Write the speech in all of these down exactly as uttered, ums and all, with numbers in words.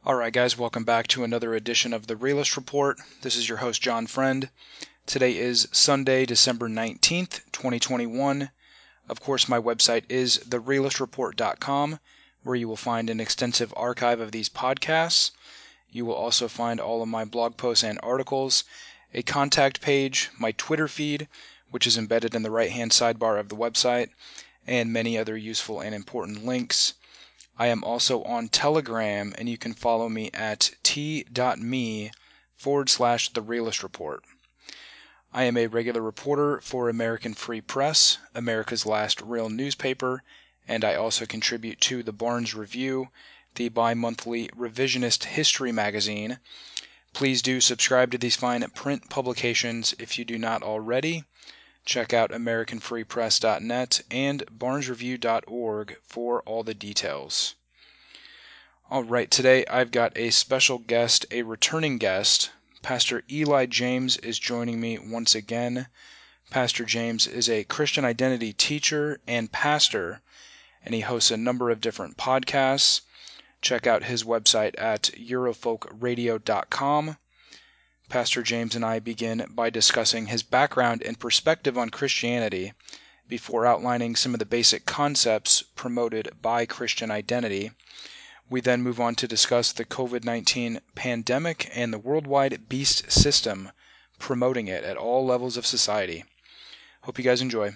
Alright guys, welcome back to another edition of The Realist Report. This is your host John Friend. Today is Sunday, December nineteenth, twenty twenty-one. Of course, my website is the realist report dot com, where you will find an extensive archive of these podcasts. You will also find all of my blog posts and articles, a contact page, my Twitter feed, which is embedded in the right-hand sidebar of the website, and many other useful and important links. I am also on Telegram, and you can follow me at t.me forward slash The Realist Report. I am a regular reporter for American Free Press, America's last real newspaper, and I also contribute to the Barnes Review, the bi-monthly revisionist history magazine. Please do subscribe to these fine print publications if you do not already. Check out American Free Press dot net and Barnes Review dot org for all the details. Alright, today I've got a special guest, a returning guest. Pastor Eli James is joining me once again. Pastor James is a Christian identity teacher and pastor, and he hosts a number of different podcasts. Check out his website at eurofolk radio dot com. Pastor James and I begin by discussing his background and perspective on Christianity before outlining some of the basic concepts promoted by Christian identity. We then move on to discuss the covid nineteen pandemic and the worldwide beast system promoting it at all levels of society. Hope you guys enjoy.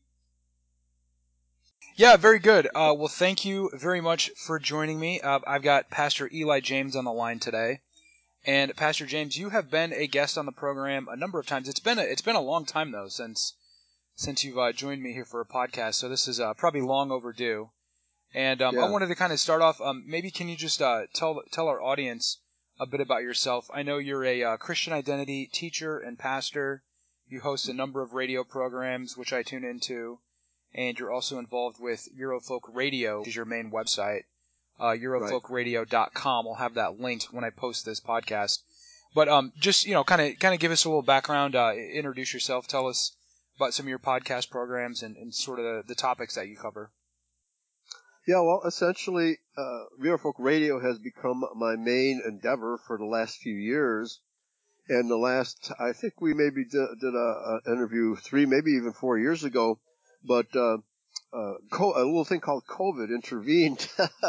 Yeah, very good. Uh, well, thank you very much for joining me. Uh, I've got Pastor Eli James on the line today. And Pastor James, you have been a guest on the program a number of times. It's been a, it's been a long time, though, since since you've uh, joined me here for a podcast, so this is uh, probably long overdue. And um, Yeah. I wanted to kind of start off, um, maybe can you just uh, tell tell our audience a bit about yourself? I know you're a uh, Christian identity teacher and pastor. You host a number of radio programs, which I tune into. And you're also involved with Eurofolk Radio, which is your main website. Uh, eurofolk radio dot com. I'll have that linked when I post this podcast. But um, just, you know, kind of kind of give us a little background, uh, introduce yourself, tell us about some of your podcast programs and, and sort of the, the topics that you cover. Yeah, well, essentially, uh, Eurofolk Radio has become my main endeavor for the last few years. And the last, I think we maybe did, did a, a interview three, maybe even four years ago. But uh, uh, co- a little thing called COVID intervened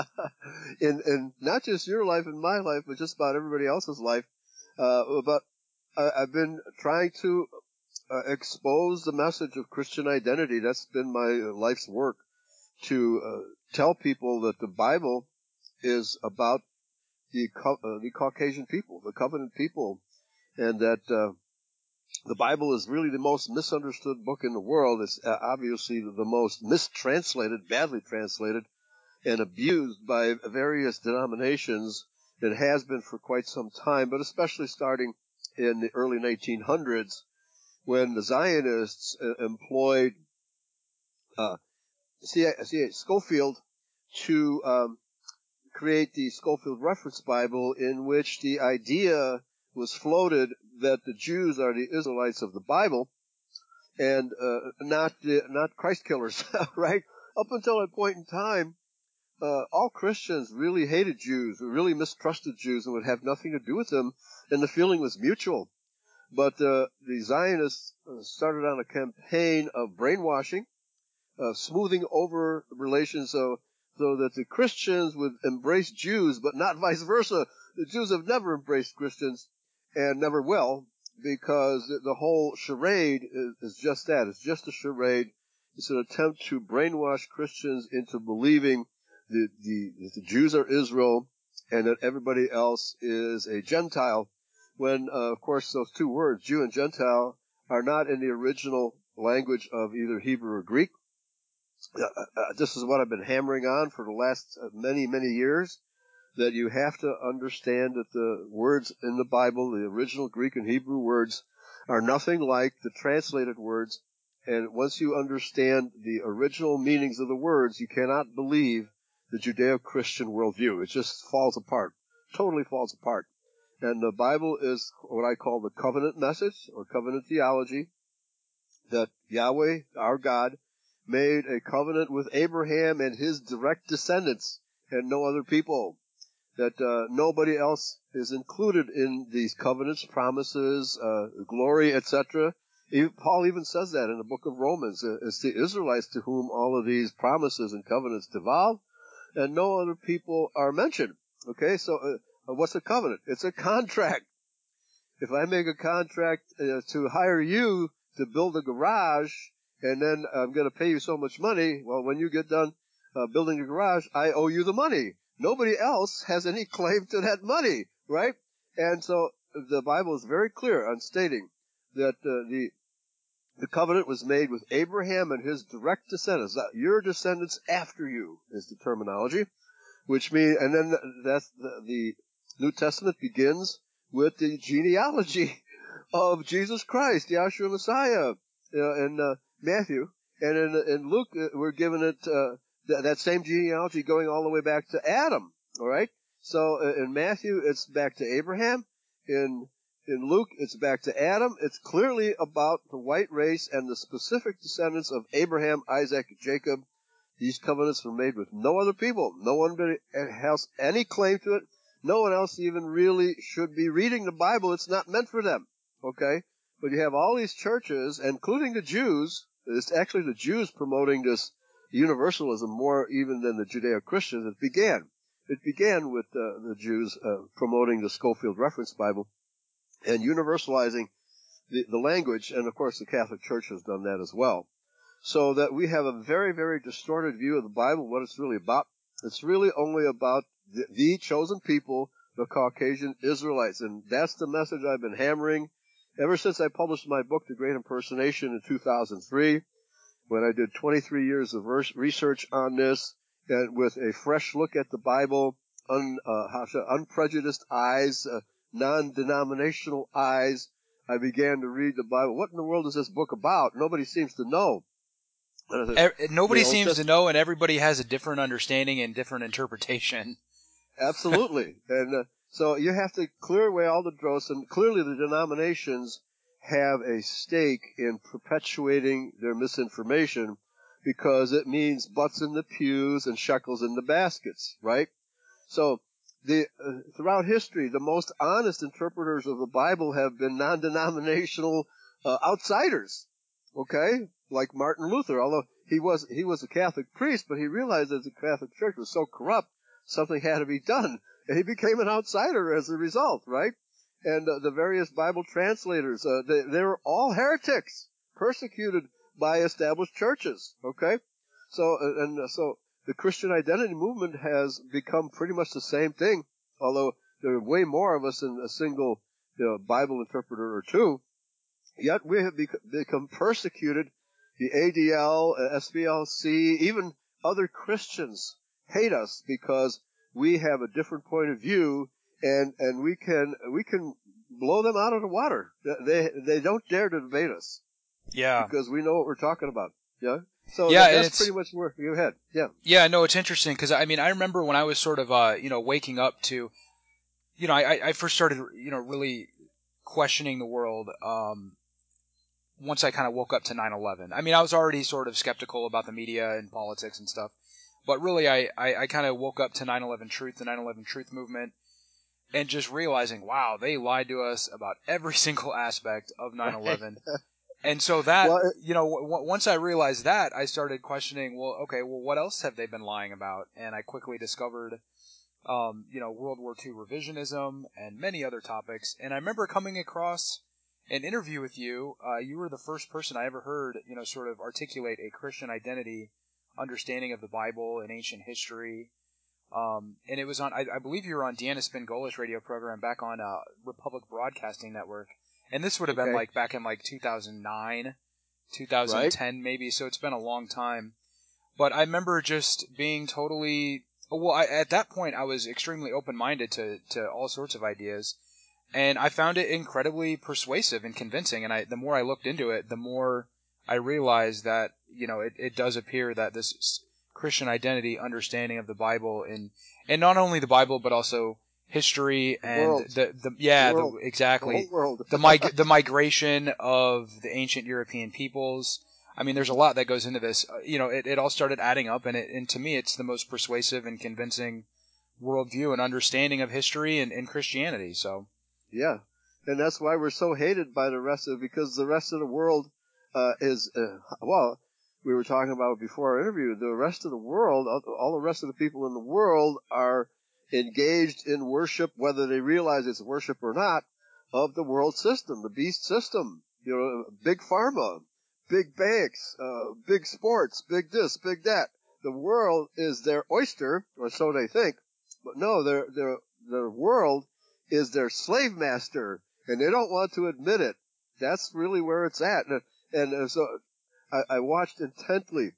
in, in not just your life and my life, but just about everybody else's life. Uh, but I, I've been trying to uh, expose the message of Christian identity. That's been my life's work, to uh, tell people that the Bible is about the uh, the Caucasian people, the covenant people, and that uh, the Bible is really the most misunderstood book in the world. It's uh, obviously the most mistranslated, badly translated, and abused by various denominations. It has been for quite some time, but especially starting in the early nineteen hundreds, when the Zionists uh, employed uh, C A Scofield to um, create the Scofield Reference Bible, in which the idea was floated that the Jews are the Israelites of the Bible and uh, not the, not Christ killers, right? Up until that point in time, uh, all Christians really hated Jews, really mistrusted Jews, and would have nothing to do with them, and the feeling was mutual. But uh, the Zionists started on a campaign of brainwashing, uh, smoothing over relations so, so that the Christians would embrace Jews, but not vice versa. The Jews have never embraced Christians and never will, because the, the whole charade is, is just that. It's just a charade. It's an attempt to brainwash Christians into believing that the, that the Jews are Israel and that everybody else is a Gentile, when, uh, of course, those two words, Jew and Gentile, are not in the original language of either Hebrew or Greek. Uh, uh, this is what I've been hammering on for the last uh, many, many years, that you have to understand that the words in the Bible, the original Greek and Hebrew words, are nothing like the translated words. And once you understand the original meanings of the words, you cannot believe the Judeo-Christian worldview. It just falls apart, totally falls apart. And the Bible is what I call the covenant message or covenant theology, that Yahweh, our God, made a covenant with Abraham and his direct descendants and no other people. that uh, nobody else is included in these covenants, promises, uh, glory, et cetera. Paul even says that in the book of Romans. It's the Israelites to whom all of these promises and covenants devolve, and no other people are mentioned. Okay, so uh, what's a covenant? It's a contract. If I make a contract uh, to hire you to build a garage, and then I'm going to pay you so much money, well, when you get done uh, building a garage, I owe you the money. Nobody else has any claim to that money, right? And so the Bible is very clear on stating that uh, the the covenant was made with Abraham and his direct descendants. Your descendants after you is the terminology, which means, and then that's the, the New Testament begins with the genealogy of Jesus Christ, Yahshua Messiah, uh, in uh, Matthew, and in, in Luke uh, we're given it uh, th- that same genealogy going all the way back to Adam. All right. So uh, in Matthew it's back to Abraham. In In Luke, it's back to Adam. It's clearly about the white race and the specific descendants of Abraham, Isaac, and Jacob. These covenants were made with no other people. No one has any claim to it. No one else even really should be reading the Bible. It's not meant for them. Okay? But you have all these churches, including the Jews. It's actually the Jews promoting this universalism more even than the Judeo-Christians. It began. It began with uh, the Jews uh, promoting the Schofield Reference Bible and universalizing the, the language, and of course the Catholic Church has done that as well. So that we have a very, very distorted view of the Bible, what it's really about. It's really only about the, the chosen people, the Caucasian Israelites, and that's the message I've been hammering ever since I published my book, The Great Impersonation, in two thousand three, when I did twenty-three years of research on this, and with a fresh look at the Bible, un, uh, how should, unprejudiced eyes, uh, non-denominational eyes. I began to read the Bible. What in the world is this book about? Nobody seems to know. Er, nobody seems Testament. to know, and everybody has a different understanding and different interpretation. Absolutely. And uh, so you have to clear away all the dross, and clearly the denominations have a stake in perpetuating their misinformation because it means butts in the pews and shekels in the baskets, right? So the uh, throughout history, the most honest interpreters of the Bible have been non-denominational uh, outsiders, okay? Like Martin Luther, although he was he was a Catholic priest, but he realized that the Catholic Church was so corrupt, something had to be done, and he became an outsider as a result, right? And uh, the various Bible translators, uh, they, they were all heretics, persecuted by established churches, okay? So uh, and uh, so the Christian identity movement has become pretty much the same thing, although there are way more of us than a single you know, Bible interpreter or two. Yet we have bec- become persecuted. The A D L, uh, S B L C, even other Christians hate us because we have a different point of view, and, and we can we can blow them out of the water. They they don't dare to debate us. Yeah. Because we know what we're talking about. Yeah. So yeah, that, that's it's, pretty much where you head. Yeah. Yeah, no, it's interesting because I mean I remember when I was sort of uh you know waking up to, you know I I first started you know really questioning the world um once I kind of woke up to nine eleven. I mean I was already sort of skeptical about the media and politics and stuff, but really I I, I kind of woke up to nine eleven Truth, the nine eleven Truth movement, and just realizing wow they lied to us about every single aspect of nine eleven. And so that, Well, you know, w- once I realized that, I started questioning, well, okay, well, what else have they been lying about? And I quickly discovered, um, you know, World War Two revisionism and many other topics. And I remember coming across an interview with you. Uh, you were the first person I ever heard, you know, sort of articulate a Christian identity, understanding of the Bible and ancient history. Um, and it was on, I, I believe you were on Deanna Spingola's radio program back on uh, Republic Broadcasting Network. And this would have been okay. like back in like two thousand nine, Right. two thousand ten maybe, so it's been a long time. But I remember just being totally, well, I, at that point I was extremely open-minded to, to all sorts of ideas. And I found it incredibly persuasive and convincing. And I, the more I looked into it, the more I realized that, you know, it, it does appear that this Christian identity understanding of the Bible and, and not only the Bible, but also history The and world. the, the The yeah, the, world. The exactly. whole world. The mig- the migration of the ancient European peoples. I mean, there's a lot that goes into this. Uh, You know, it, it all started adding up, and it, and to me, it's the most persuasive and convincing worldview and understanding of history and, and Christianity. So, Yeah. And that's why we're so hated by the rest of, because the rest of the world, uh, is, uh, well, we were talking about it before our interview, the rest of the world, all the rest of the people in the world are engaged in worship, whether they realize it's worship or not, of the world system, the beast system, you know, big pharma, big banks, uh, big sports, big this, big that. The world is their oyster, or so they think, but no, their, their, their world is their slave master, and they don't want to admit it. That's really where it's at. And, and so I, I watched intently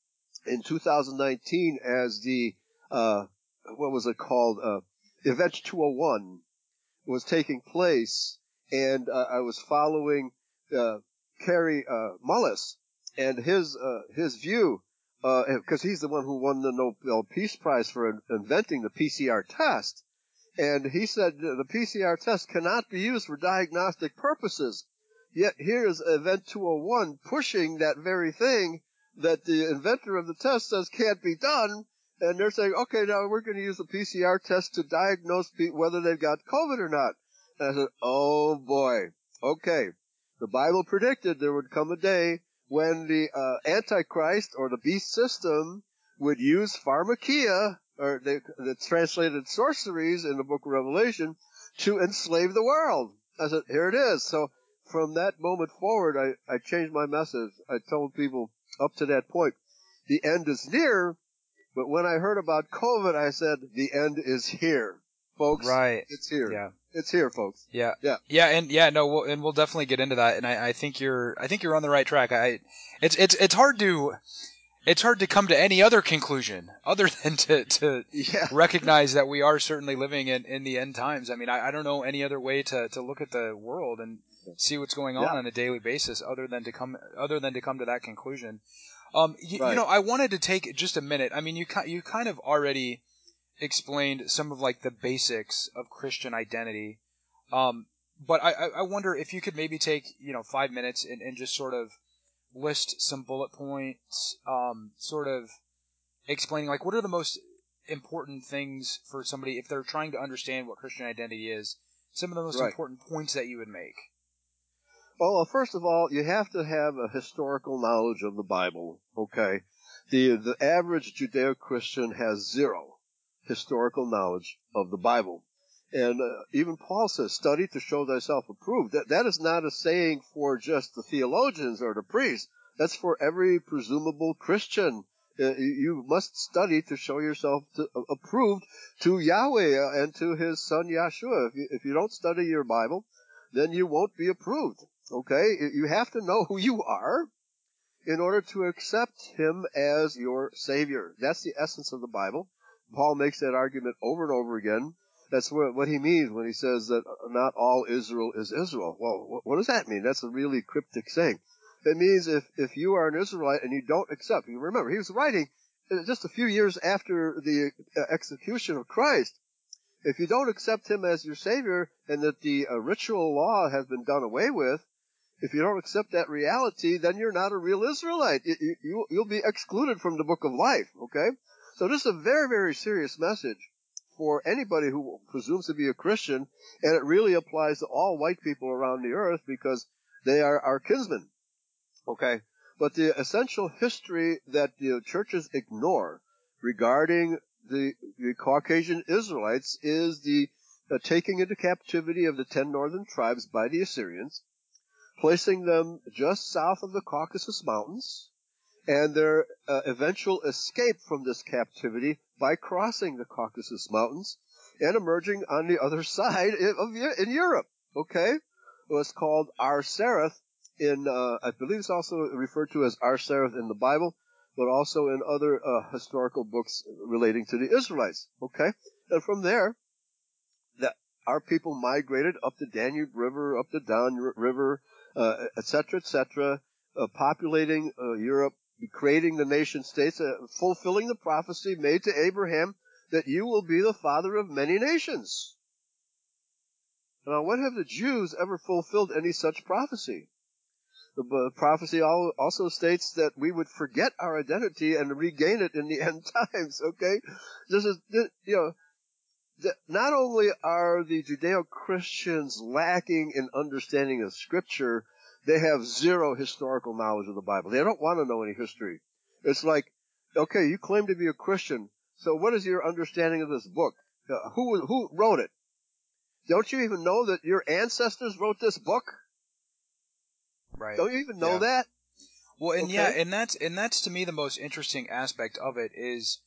in two thousand nineteen as the, uh, what was it called? Uh, Event two oh one was taking place, and uh, I was following uh, Kerry uh, Mullis and his uh, his view, because uh, he's the one who won the Nobel Peace Prize for in- inventing the P C R test. And he said the P C R test cannot be used for diagnostic purposes. Yet here's Event two oh one pushing that very thing that the inventor of the test says can't be done. And they're saying, okay, now we're going to use the P C R test to diagnose people whether they've got COVID or not. And I said, oh boy, okay. The Bible predicted there would come a day when the uh, Antichrist or the beast system would use pharmakia, or they, it's translated sorceries in the book of Revelation, to enslave the world. I said, here it is. So from that moment forward, I, I changed my message. I told people up to that point, the end is near, but when I heard about COVID, I said, the end is here. Folks, right. It's here. Yeah. It's here, folks. Yeah. Yeah. Yeah. And yeah, no, we'll, and we'll definitely get into that. And I, I think you're, I think you're on the right track. I, it's, it's, it's hard to, it's hard to come to any other conclusion other than to, to Yeah. recognize that we are certainly living in, in the end times. I mean, I, I don't know any other way to, to look at the world and see what's going on Yeah. on a daily basis other than to come, other than to come to that conclusion. Um, y- Right. you know, I wanted to take just a minute. I mean, you, you kind of already explained some of like the basics of Christian identity. Um, but I, I wonder if you could maybe take, you know, five minutes and, and just sort of list some bullet points, um, sort of explaining like what are the most important things for somebody if they're trying to understand what Christian identity is, some of the most Right. important points that you would make. Well, first of all, you have to have a historical knowledge of the Bible. Okay. The, the average Judeo-Christian has zero historical knowledge of the Bible. And uh, even Paul says, study to show thyself approved. That, that is not a saying for just the theologians or the priests. That's for every presumable Christian. Uh, you must study to show yourself to, uh, approved to Yahweh and to his son Yahshua. If you, if you don't study your Bible, then you won't be approved. Okay? You have to know who you are in order to accept him as your Savior. That's the essence of the Bible. Paul makes that argument over and over again. That's what he means when he says that not all Israel is Israel. Well, what does that mean? That's a really cryptic saying. It means if, if you are an Israelite and you don't accept, you remember, he was writing just a few years after the execution of Christ. If you don't accept him as your Savior and that the uh, ritual law has been done away with, if you don't accept that reality, then you're not a real Israelite. You, you, you'll be excluded from the book of life, okay? So this is a very, very serious message for anybody who presumes to be a Christian, and it really applies to all white people around the earth because they are our kinsmen, okay? But the essential history that the churches ignore regarding the, the Caucasian Israelites is the uh, taking into captivity of the ten northern tribes by the Assyrians, placing them just south of the Caucasus Mountains, and their uh, eventual escape from this captivity by crossing the Caucasus Mountains and emerging on the other side of in Europe. Okay, it was called Ar Sareth in uh, I believe it's also referred to as Ar Sareth in the Bible, but also in other uh, historical books relating to the Israelites. Okay, and from there, that our people migrated up the Danube River, up the Don River, uh, et cetera, et cetera, uh, populating uh, Europe, creating the nation states, uh, fulfilling the prophecy made to Abraham that you will be the father of many nations. Now, when have the Jews ever fulfilled any such prophecy? The uh, prophecy also states that we would forget our identity and regain it in the end times, okay? This is, this, you know, the, not only are the Judeo-Christians lacking in understanding of Scripture, they have zero historical knowledge of the Bible. They don't want to know any history. It's like, okay, you claim to be a Christian, so what is your understanding of this book? Uh, who who wrote it? Don't you even know that your ancestors wrote this book? Right. Don't you even know Yeah. that? Well, and Okay. yeah, and that's and that's to me the most interesting aspect of it is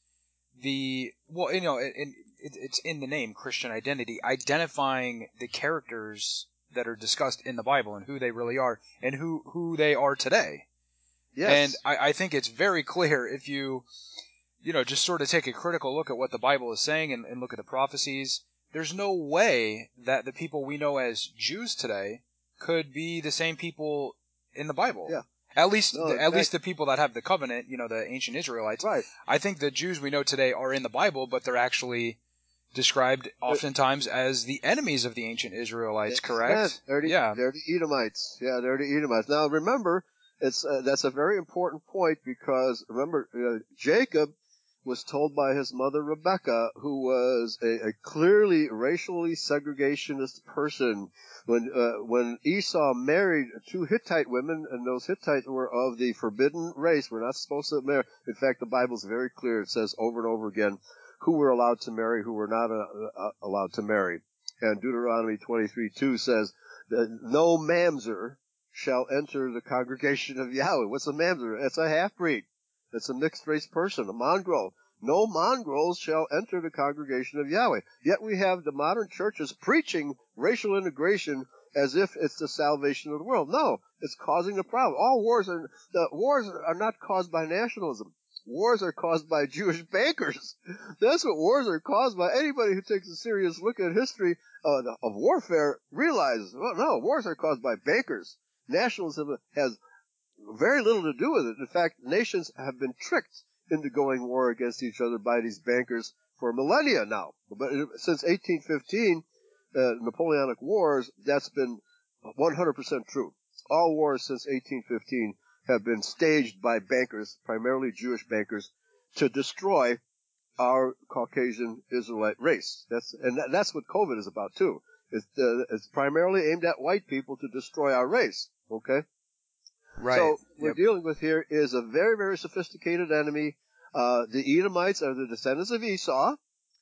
the well, you know, and it, it, it's in the name Christian identity, identifying the characters that are discussed in the Bible and who they really are and who who they are today. Yes. And I, I think it's very clear if you, you know, just sort of take a critical look at what the Bible is saying and, and look at the prophecies. There's no way that the people we know as Jews today could be the same people in the Bible. Yeah. At least, No, the, in at fact- least the people that have the covenant, you know, the ancient Israelites. Right. I think the Jews we know today are in the Bible, but they're actually described oftentimes as the enemies of the ancient Israelites. Correct? They're the, Yeah. they're the Edomites. Yeah, they're the Edomites. Now remember, it's uh, that's a very important point because remember, uh, Jacob was told by his mother Rebekah, who was a, a clearly racially segregationist person, when uh, when Esau married two Hittite women, and those Hittites were of the forbidden race. We're not supposed to marry. In fact, the Bible's very clear. It says over and over again who were allowed to marry, who were not uh, uh, allowed to marry. And Deuteronomy twenty-three two says that no mamzer shall enter the congregation of Yahweh. What's a mamzer? It's a half-breed. It's a mixed-race person, a mongrel. No mongrels shall enter the congregation of Yahweh. Yet we have the modern churches preaching racial integration as if it's the salvation of the world. No, it's causing a problem. All wars are the wars are not caused by nationalism. Wars are caused by Jewish bankers. That's what wars are caused by. Anybody who takes a serious look at history uh, of warfare realizes, well, no, wars are caused by bankers. Nationalism has very little to do with it. In fact, nations have been tricked into going war against each other by these bankers for millennia now. But since eighteen fifteen, uh, Napoleonic Wars, that's been one hundred percent true. All wars since eighteen fifteen have been staged by bankers, primarily Jewish bankers, to destroy our Caucasian Israelite race. That's and that, that's what COVID is about too. It's, uh, it's primarily aimed at white people to destroy our race. Okay. Right. So what we're Yep. dealing with here is a very, very sophisticated enemy. Uh, the Edomites are the descendants of Esau,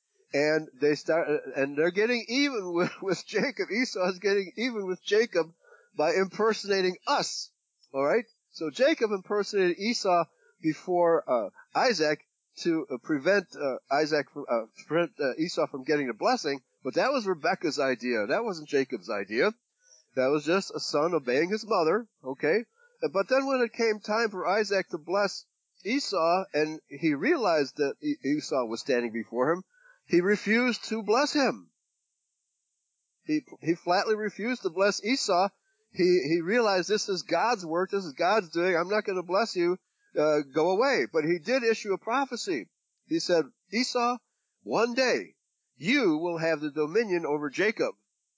and they start, and they're getting even with, with Jacob. Esau is getting even with Jacob by impersonating us. All right. So Jacob impersonated Esau before uh, Isaac to uh, prevent uh, Isaac from, uh, prevent uh, Esau from getting the blessing. But that was Rebekah's idea. That wasn't Jacob's idea. That was just a son obeying his mother. Okay. But then when it came time for Isaac to bless Esau, and he realized that Esau was standing before him, he refused to bless him. He he flatly refused to bless Esau. He he realized this is God's work, this is God's doing. I'm not going to bless you. Uh, go away. But he did issue a prophecy. He said, Esau, one day you will have the dominion over Jacob.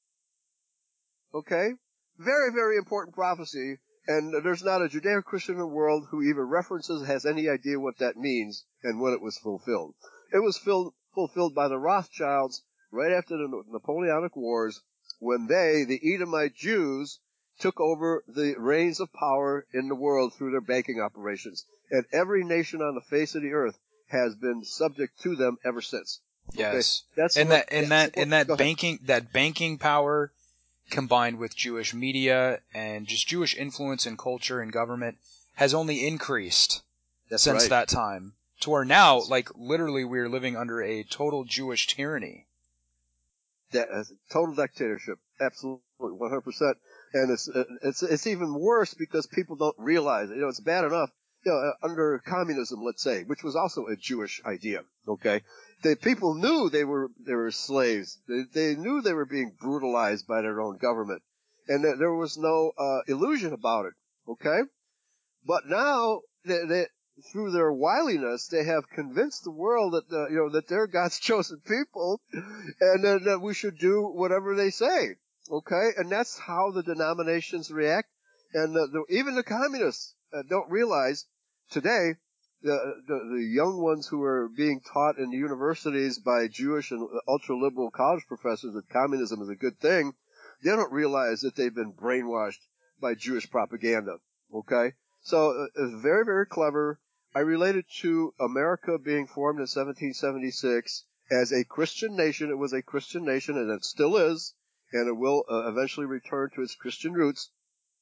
Okay? Very, very important prophecy. And there's not a Judeo-Christian in the world who even references, has any idea what that means and when it was fulfilled. It was filled, fulfilled by the Rothschilds right after the Napoleonic Wars, when they, the Edomite Jews, took over the reins of power in the world through their banking operations. And every nation on the face of the earth has been subject to them ever since. Yes. Okay? That's and what, that and that's that what, and that go ahead. banking that banking power combined with Jewish media and just Jewish influence in culture and government has only increased That's since right. that time, to where now, like, literally we're living under a total Jewish tyranny. That, uh, total dictatorship. Absolutely, one hundred percent. And it's, uh, it's, it's even worse because people don't realize it. You know, it's bad enough, you know, uh, under communism, let's say, which was also a Jewish idea, okay? The people knew they were, they were slaves. They, they knew they were being brutalized by their own government. And that there was no, uh, illusion about it, okay? But now, they, they, through their wiliness, they have convinced the world that, uh, you know, that they're God's chosen people, and uh, that we should do whatever they say. Okay, and that's how the denominations react, and uh, the, even the communists uh, don't realize today the, the the young ones who are being taught in the universities by Jewish and ultra-liberal college professors that communism is a good thing, they don't realize that they've been brainwashed by Jewish propaganda. Okay? So uh, it's very, very clever. I relate it to America being formed in seventeen seventy-six as a Christian nation. It was a Christian nation, and it still is, and it will uh, eventually return to its Christian roots.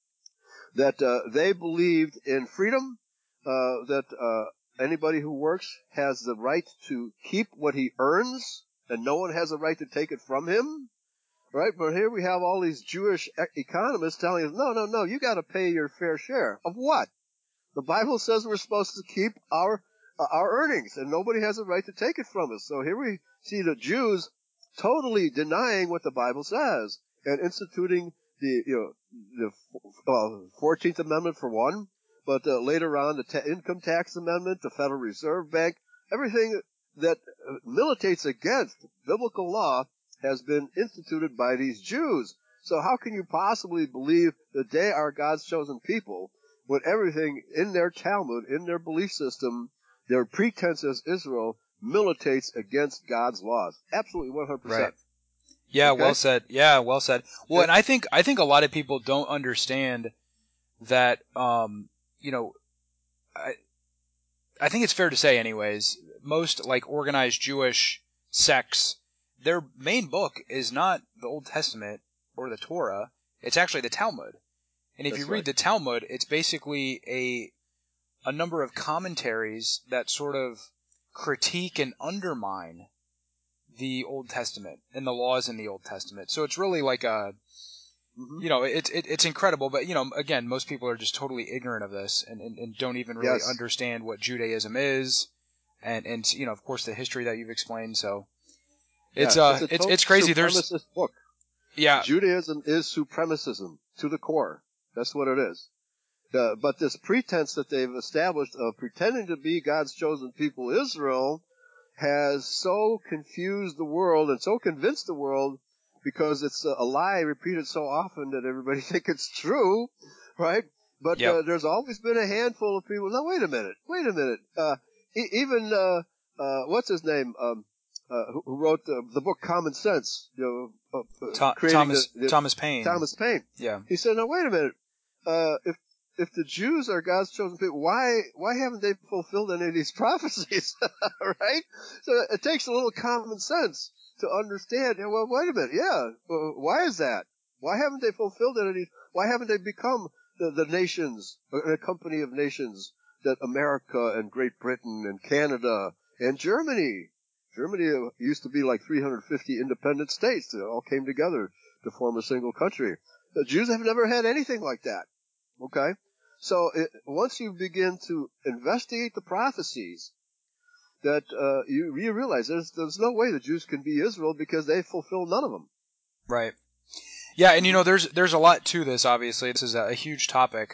That uh, they believed in freedom, uh, that uh, anybody who works has the right to keep what he earns, and no one has a right to take it from him. Right? But here we have all these Jewish e- economists telling us, no, no, no, you got to pay your fair share. Of what? The Bible says we're supposed to keep our uh, our earnings, and nobody has a right to take it from us. So here we see the Jews totally denying what the Bible says and instituting the you know the uh, fourteenth Amendment for one, but uh, later on the ta- Income Tax Amendment, the Federal Reserve Bank, everything that uh, militates against biblical law has been instituted by these Jews. So how can you possibly believe that they are God's chosen people when everything in their Talmud, in their belief system, their pretense as Israel, militates against God's laws? Absolutely one hundred percent. Right. Yeah, Okay? well said. Yeah, well said. Well, Okay? and I think I think a lot of people don't understand that. Um, you know, I I think it's fair to say, anyways, most like organized Jewish sects, their main book is not the Old Testament or the Torah. It's actually the Talmud. And if you That's read right. the Talmud, it's basically a a number of commentaries that sort of critique and undermine the Old Testament and the laws in the Old Testament. So it's really like a, Mm-hmm. you know, it's it, it's incredible. But you know, again, most people are just totally ignorant of this and, and, and don't even really Yes. understand what Judaism is, and and you know, of course, the history that you've explained. So it's Yeah. uh, It's a it's total it's crazy. There's supremacist book. yeah, Judaism is supremacism to the core. That's what it is. Uh, but this pretense that they've established of pretending to be God's chosen people, Israel, has so confused the world and so convinced the world because it's a lie repeated so often that everybody thinks it's true, right? But yep, uh, there's always been a handful of people. Now, wait a minute. Wait a minute. Uh, e- even, uh, uh, what's his name? Um, uh, who, who wrote the, the book Common Sense, you know, uh, uh, Tho- creating the, Thomas the Thomas Paine. Thomas Paine. Yeah, He said, now, wait a minute. Uh, if if the Jews are God's chosen people, why why haven't they fulfilled any of these prophecies? Right? So it takes a little common sense to understand. Well, wait a minute. Yeah, well, why is that? Why haven't they fulfilled any of these? Why haven't they become the, the nations, a company of nations that America and Great Britain and Canada and Germany? Germany used to be like three hundred fifty independent states that all came together to form a single country. The Jews have never had anything like that. Okay? So it, once you begin to investigate the prophecies, that uh, you, you realize there's there's no way the Jews can be Israel because they fulfill none of them. right. Yeah, and you Mm-hmm. know, there's there's a lot to this. Obviously, this is a, a huge topic,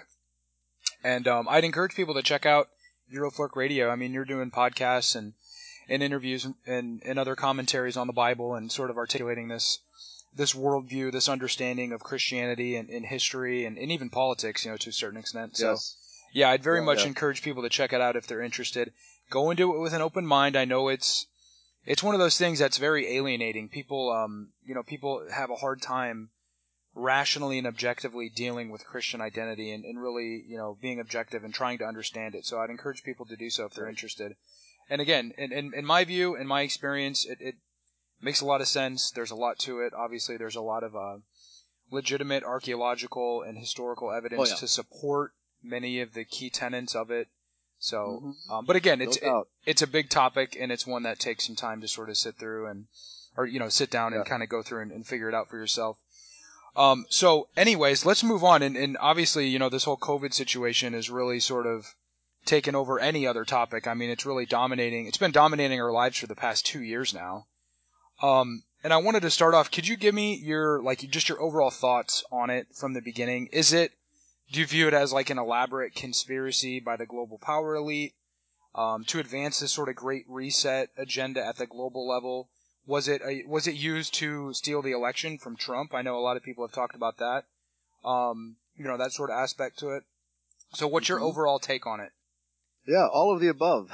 and um, I'd encourage people to check out Euroflork Radio. I mean, you're doing podcasts and, and interviews and, and other commentaries on the Bible and sort of articulating this this worldview, this understanding of Christianity and, and history and, and even politics, you know, to a certain extent. So, Yes. yeah, I'd very Yeah. much Yeah. encourage people to check it out if they're interested. Go into it with an open mind. I know it's it's one of those things that's very alienating. People, um, you know, people have a hard time rationally and objectively dealing with Christian identity and, and really, you know, being objective and trying to understand it. So I'd encourage people to do so if they're Right. interested. And again, in, in, in my view, in my experience, it, it makes a lot of sense. There's a lot to it. Obviously, there's a lot of uh, legitimate archaeological and historical Oh evidence yeah. to support many of the key tenets of it. So, Mm-hmm. um, but again, No it's it, doubt. it's a big topic and it's one that takes some time to sort of sit through and, or you know, sit down and Yeah. kind of go through and, and figure it out for yourself. Um, so, anyways, let's move on. And, and obviously, you know, this whole COVID situation is really sort of taken over any other topic. I mean, it's really dominating. It's been dominating our lives for the past two years now. Um, and I wanted to start off. Could you give me your like just your overall thoughts on it from the beginning? Is it do you view it as like an elaborate conspiracy by the global power elite um, to advance this sort of great reset agenda at the global level? Was it a, was it used to steal the election from Trump? I know a lot of people have talked about that. Um, you know, that sort of aspect to it. So, what's your Mm-hmm. overall take on it? Yeah, all of the above.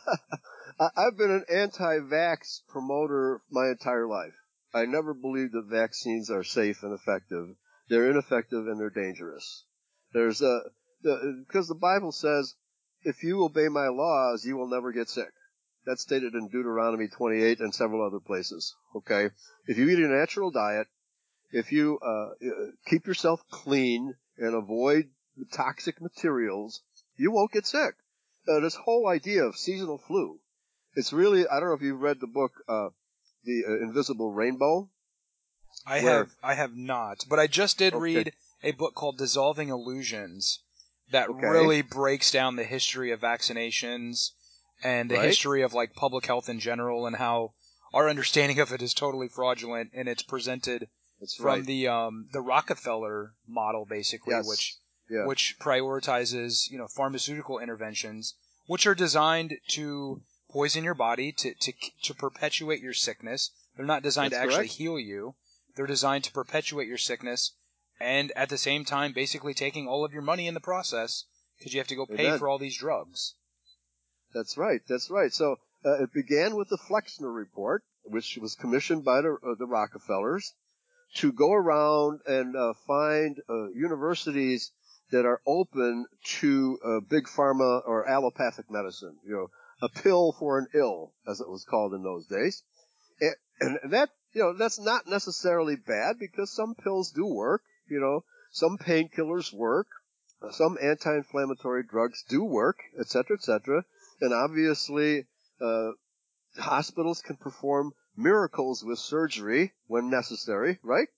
I've been an anti-vax promoter my entire life. I never believed that vaccines are safe and effective. They're ineffective and they're dangerous. There's a, the, because the Bible says, if you obey my laws, you will never get sick. That's stated in Deuteronomy twenty-eight and several other places. Okay? If you eat a natural diet, if you uh, keep yourself clean and avoid toxic materials, you won't get sick. Uh, this whole idea of seasonal flu, it's really, I don't know if you've read the book, uh, The uh, Invisible Rainbow. I where, have I have not, but I just did okay, read a book called Dissolving Illusions that okay, really breaks down the history of vaccinations and the right? history of like public health in general and how our understanding of it is totally fraudulent, and it's presented That's from right. the um, the Rockefeller model basically, Yes. which Yeah. which prioritizes, you know, pharmaceutical interventions which are designed to poison your body to to to perpetuate your sickness. They're not designed That's to actually correct. heal you. They're designed to perpetuate your sickness, and at the same time basically taking all of your money in the process because you have to go pay Amen. for all these drugs. That's right. That's right. So uh, it began with the Flexner Report, which was commissioned by the, uh, the Rockefellers to go around and uh, find uh, universities that are open to uh, big pharma or allopathic medicine. You know, a pill for an ill, as it was called in those days. And, and that, you know, that's not necessarily bad because some pills do work. You know, some painkillers work. Uh, some anti-inflammatory drugs do work, et cetera, et cetera. And obviously, uh, hospitals can perform miracles with surgery when necessary, right?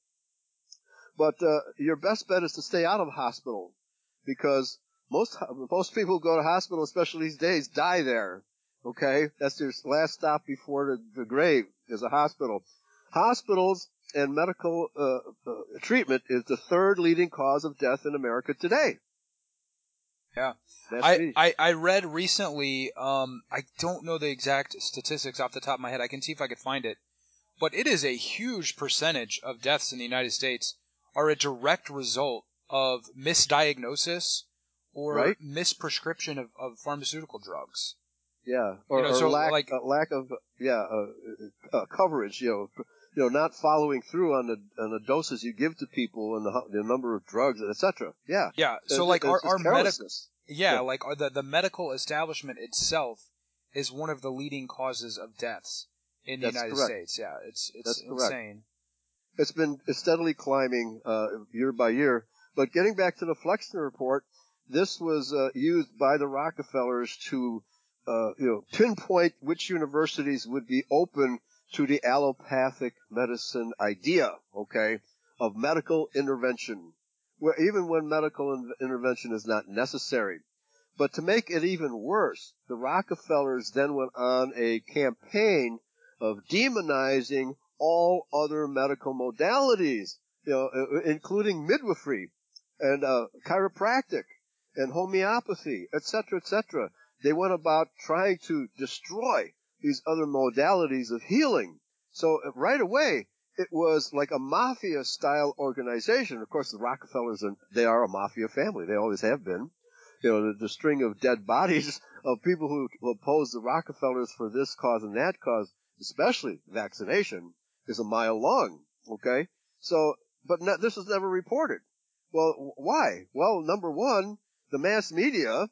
But uh, your best bet is to stay out of a hospital because most most people who go to hospital, especially these days, die there. Okay, that's their last stop before the, the grave is a hospital. Hospitals and medical uh, uh, treatment is the third leading cause of death in America today. Yeah. That's I, me. I, I read recently, um, I don't know the exact statistics off the top of my head. I can see if I could find it. But it is a huge percentage of deaths in the United States are a direct result of misdiagnosis or Right? misprescription of, of pharmaceutical drugs. Yeah, You or, know, or so lack like, uh, lack of yeah uh, uh, coverage. You know, you know, not following through on the on the doses you give to people and the, the number of drugs, et cetera. Yeah, yeah, so it's, like our, it's our just medical, carelessness. yeah, Yeah, like our, the, the medical establishment itself is one of the leading causes of deaths in the that's United correct. States. Yeah, it's, it's That's correct. insane. It's been steadily climbing uh, year by year. But getting back to the Flexner report, this was uh, used by the Rockefellers to uh, you know pinpoint which universities would be open to the allopathic medicine idea, okay, of medical intervention, where even when medical in- intervention is not necessary. But to make it even worse, the Rockefellers then went on a campaign of demonizing all other medical modalities, you know, including midwifery and uh, chiropractic and homeopathy, et cetera, et cetera. They went about trying to destroy these other modalities of healing. So right away, it was like a mafia-style organization. Of course, the Rockefellers, are, they are a mafia family. They always have been. You know, the, the string of dead bodies of people who, who oppose the Rockefellers for this cause and that cause, especially vaccination, is a mile long. Okay, so but ne- this is never reported. Well, why? Well, number one, the mass media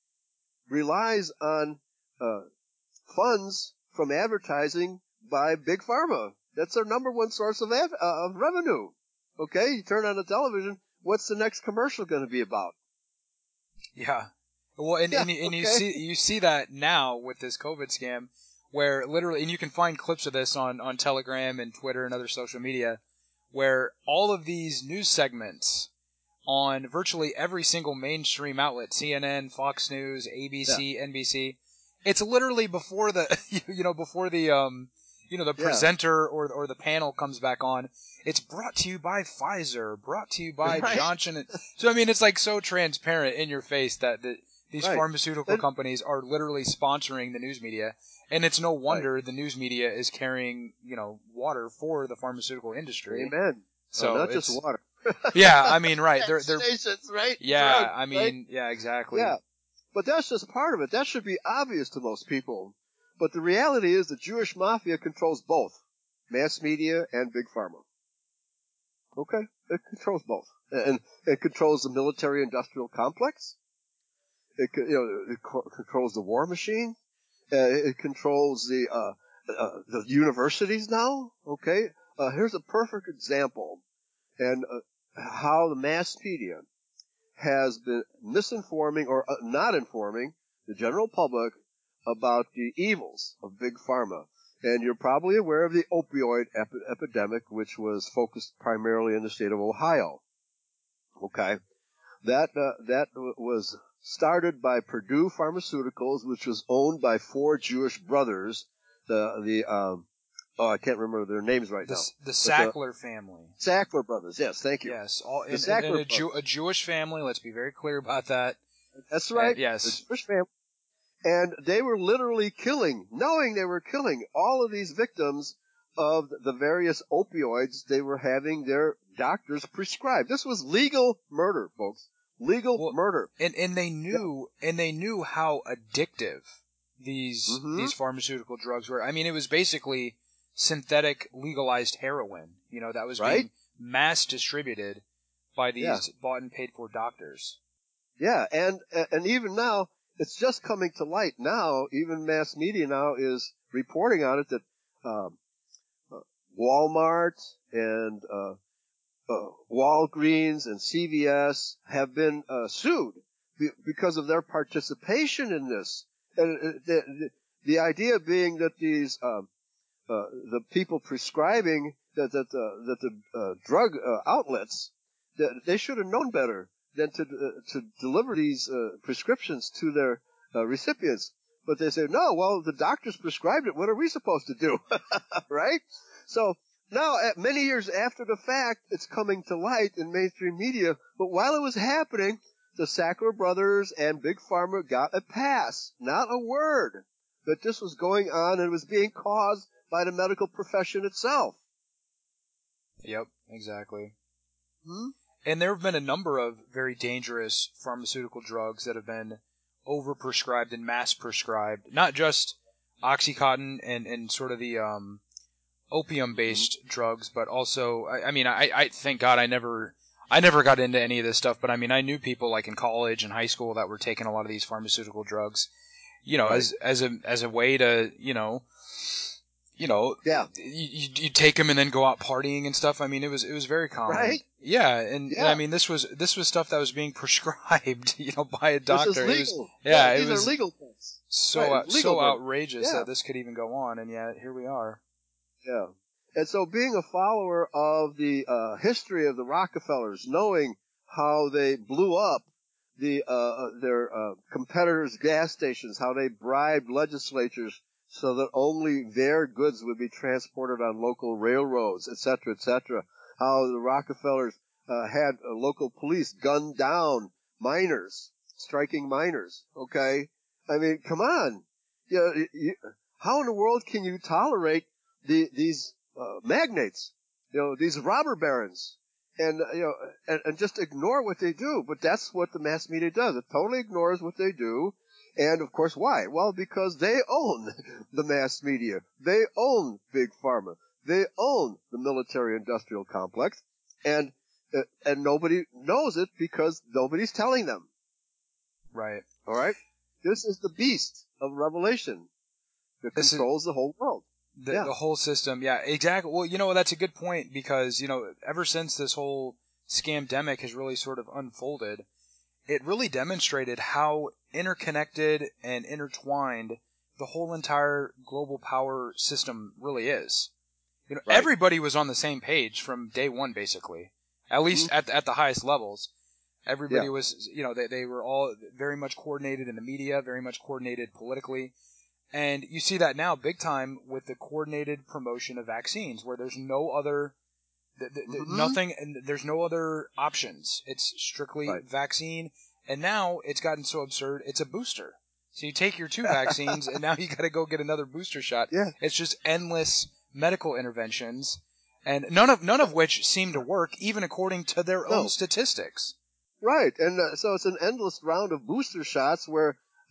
relies on uh, funds from advertising by big pharma. That's their number one source of av- uh, of revenue. Okay, you turn on the television. What's the next commercial going to be about? Yeah. Well, and, Yeah, and, and you okay. see you see that now with this COVID scam, where literally, and you can find clips of this on, on Telegram and Twitter and other social media, where all of these news segments on virtually every single mainstream outlet, C N N, Fox News, Yeah, A B C, N B C, it's literally before the, you know, before the, um, you know, the yeah. presenter or, or the panel comes back on. It's brought to you by Pfizer, brought to you by Right, Johnson. And, so, I mean, it's like so transparent in your face that the, these right. pharmaceutical And, companies are literally sponsoring the news media. And it's no right. wonder the news media is carrying, you know, water for the pharmaceutical industry. Amen. Oh, So not just it's, water. yeah, I mean, right. They're, they're, Vaccinations, right? yeah, Drugs, I right? mean, yeah, exactly. Yeah. But that's just part of it. That should be obvious to most people. But the reality is the Jewish mafia controls both mass media and big pharma. Okay? It controls both. And it controls the military-industrial complex. It, you know, it co- controls the war machine. Uh, it controls the uh, uh, the universities now. Okay? Uh, here's a perfect example, and uh, how the mass media has been misinforming or uh, not informing the general public about the evils of big pharma. And you're probably aware of the opioid epi- epidemic, which was focused primarily in the state of Ohio. Okay, that uh, that w- was started by Purdue Pharmaceuticals, which was owned by four Jewish brothers. The the um, oh, I can't remember their names right The, now. the Sackler family. Sackler brothers. Yes, thank you. Yes, all The and, and, and Sackler a, Jew, brothers. a Jewish family. Let's be very clear about that. That's right. And, yes. The Jewish family. And they were literally killing, knowing they were killing all of these victims of the various opioids they were having their doctors prescribe. This was legal murder, folks. Legal well, murder. And and they knew yeah. and they knew how addictive these mm-hmm. these pharmaceutical drugs were. I mean, it was basically synthetic legalized heroin, you know, that was right? being mass distributed by these yeah. bought and paid for doctors. Yeah, and and even now it's just coming to light now. Even mass media now is reporting on it that um, uh, Walmart and uh, uh, Walgreens and C V S have been uh, sued be- because of their participation in this. And uh, the, the, the idea being that these um, uh, the people prescribing that that uh, that the uh, drug uh, outlets that they should have known better than to uh, to deliver these uh, prescriptions to their uh, recipients. But they say, no, well, the doctors prescribed it. What are we supposed to do? Right? So now, at many years after the fact, it's coming to light in mainstream media. But while it was happening, the Sackler brothers and Big Pharma got a pass, not a word, that this was going on and it was being caused by the medical profession itself. Yep, exactly. Hmm? And there have been a number of very dangerous pharmaceutical drugs that have been overprescribed and mass prescribed. Not just Oxycontin and, and sort of the um, opium-based mm-hmm. drugs, but also, I, I mean, I, I thank God I never, I never got into any of this stuff. But I mean, I knew people like in college and high school that were taking a lot of these pharmaceutical drugs, you know, right. as as a as a way to, you know. You know, yeah. you, you take them and then go out partying and stuff. I mean, it was it was very common. Right? Yeah, and, yeah. and I mean, this was this was stuff that was being prescribed, you know, by a doctor. This is legal. It was, yeah, yeah, these it was are legal things. So right, uh, legal so murder. outrageous yeah. that this could even go on, and yet here we are. Yeah, and so being a follower of the uh, history of the Rockefellers, knowing how they blew up the uh, their uh, competitors' gas stations, how they bribed legislatures so that only their goods would be transported on local railroads, et cetera, et cetera. How the Rockefellers uh, had uh, local police gun down miners, striking miners. Okay, I mean, come on. You know, you, how in the world can you tolerate the, these uh, magnates, you know, these robber barons, and uh, you know, and, and just ignore what they do? But that's what the mass media does. It totally ignores what they do. And of course, why? Well, because they own the mass media. They own Big Pharma. They own the military-industrial complex, and uh, and nobody knows it because nobody's telling them. Right. All right. This is the beast of Revelation that this controls is, the whole world. The, yeah. the whole system. Yeah, exactly. Well, you know, that's a good point because, you know, ever since this whole scamdemic has really sort of unfolded, it really demonstrated how interconnected and intertwined the whole entire global power system really is. You know, right. everybody was on the same page from day one, basically. At least mm-hmm. at at the highest levels, everybody yeah. was. You know, they they were all very much coordinated in the media, very much coordinated politically, and you see that now big time with the coordinated promotion of vaccines, where there's no other. The, the, mm-hmm. Nothing, and there's no other options. It's strictly right. vaccine, and now it's gotten so absurd. It's a booster. So you take your two vaccines, and now you got to go get another booster shot. Yeah. It's just endless medical interventions, and none of none of which seem to work, even according to their no. own statistics. Right, and uh, so it's an endless round of booster shots where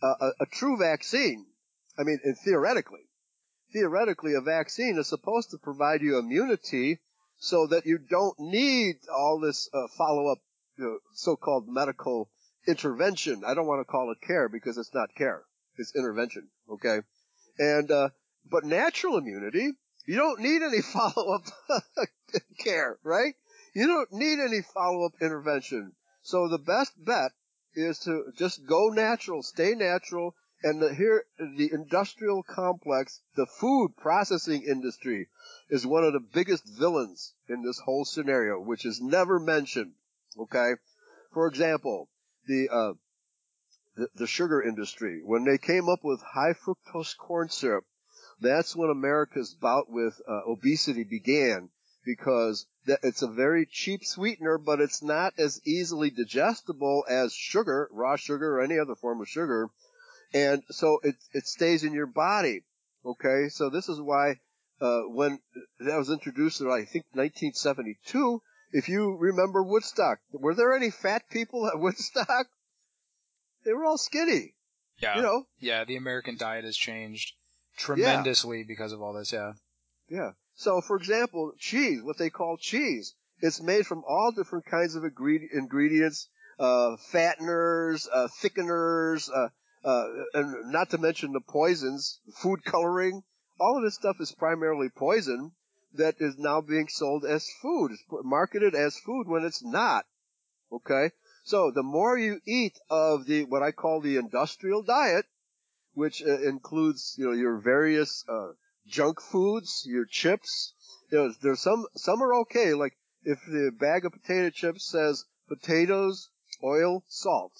a, a, a true vaccine, I mean, and theoretically, theoretically, a vaccine is supposed to provide you immunity so that you don't need all this uh, follow-up, you know, so-called medical intervention. I don't want to call it care because it's not care. It's intervention, okay? And, uh, but natural immunity, you don't need any follow-up care, right? You don't need any follow-up intervention. So the best bet is to just go natural, stay natural, and the, here, the industrial complex, the food processing industry, is one of the biggest villains in this whole scenario, which is never mentioned, okay? For example, the, uh, the, the sugar industry, when they came up with high fructose corn syrup, that's when America's bout with uh, obesity began, because that it's a very cheap sweetener, but it's not as easily digestible as sugar, raw sugar, or any other form of sugar. And so it, it stays in your body, okay? So this is why uh, when that was introduced in, I think, nineteen seventy-two, if you remember Woodstock, were there any fat people at Woodstock? They were all skinny, Yeah. you know? Yeah, the American diet has changed Yeah, tremendously because of all this, yeah. yeah. So, for example, cheese, what they call cheese, it's made from all different kinds of ingre- ingredients, uh, fatteners, uh, thickeners, uh, uh, and not to mention the poisons, food coloring. All of this stuff is primarily poison that is now being sold as food. It's put- marketed as food when it's not. Okay? So the more you eat of the, what I call the industrial diet, which uh, includes, you know, your various, uh, junk foods, your chips, you know, there's some, some are okay. Like if the bag of potato chips says potatoes, oil, salt,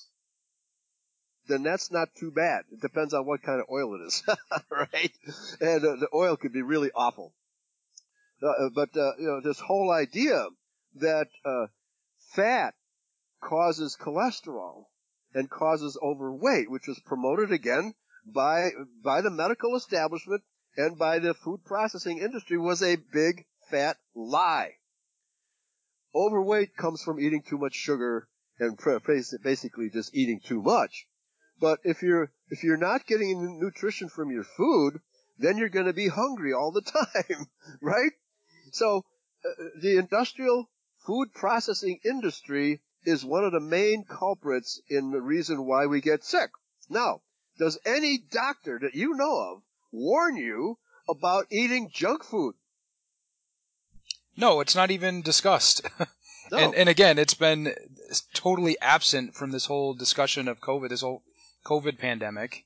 then that's not too bad. It depends on what kind of oil it is, right? And uh, the oil could be really awful. Uh, but, uh, you know, this whole idea that, uh, fat causes cholesterol and causes overweight, which was promoted again by, by the medical establishment and by the food processing industry, was a big fat lie. Overweight comes from eating too much sugar and basically just eating too much. But if you're, if you're not getting nutrition from your food, then you're going to be hungry all the time, right? So uh, the industrial food processing industry is one of the main culprits in the reason why we get sick. Now, does any doctor that you know of warn you about eating junk food? No, it's not even discussed. No. And and again, it's been totally absent from this whole discussion of COVID, this whole COVID pandemic.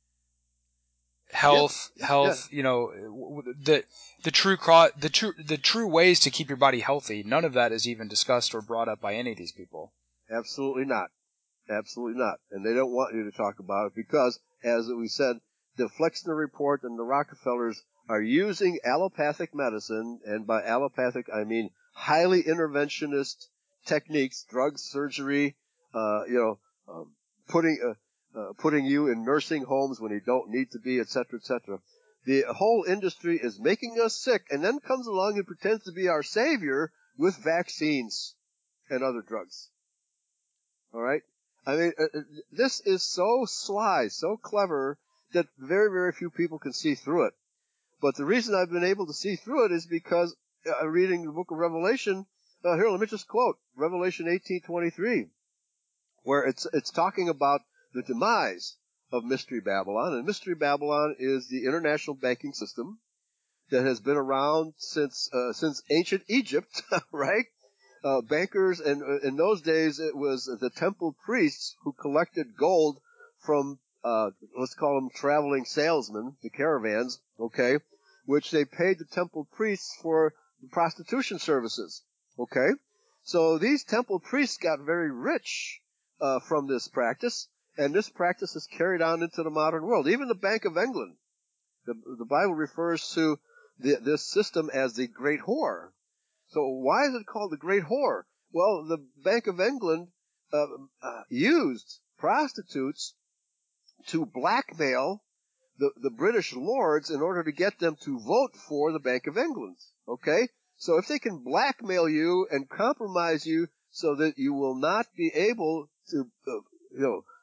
Health, Yeah. health, Yeah. you know, the the true cro- the true the true ways to keep your body healthy. None of that is even discussed or brought up by any of these people. Absolutely not. Absolutely not. And they don't want you to talk about it because, as we said, the Flexner Report and the Rockefellers are using allopathic medicine, and by allopathic I mean highly interventionist techniques, drugs, surgery, uh, you know, um, putting uh, uh, putting you in nursing homes when you don't need to be, et cetera, et cetera. The whole industry is making us sick, and then comes along and pretends to be our savior with vaccines and other drugs. All right? I mean, uh, this is so sly, so clever, that very, very few people can see through it. But the reason I've been able to see through it is because uh, reading the book of Revelation, uh, here, let me just quote Revelation eighteen twenty-three, where it's, it's talking about the demise of Mystery Babylon. And Mystery Babylon is the international banking system that has been around since, uh, since ancient Egypt, right? Uh, bankers, and uh, in those days it was the temple priests who collected gold from, uh, let's call them traveling salesmen, the caravans, okay, which they paid the temple priests for prostitution services, okay? So these temple priests got very rich uh, from this practice, and this practice is carried on into the modern world. Even the Bank of England, the, the Bible refers to the, this system as the Great Whore. So why is it called the Great Whore? Well, the Bank of England uh, uh, used prostitutes to blackmail the, the British lords in order to get them to vote for the Bank of England. Okay? So if they can blackmail you and compromise you so that you will not be able to, uh, you know,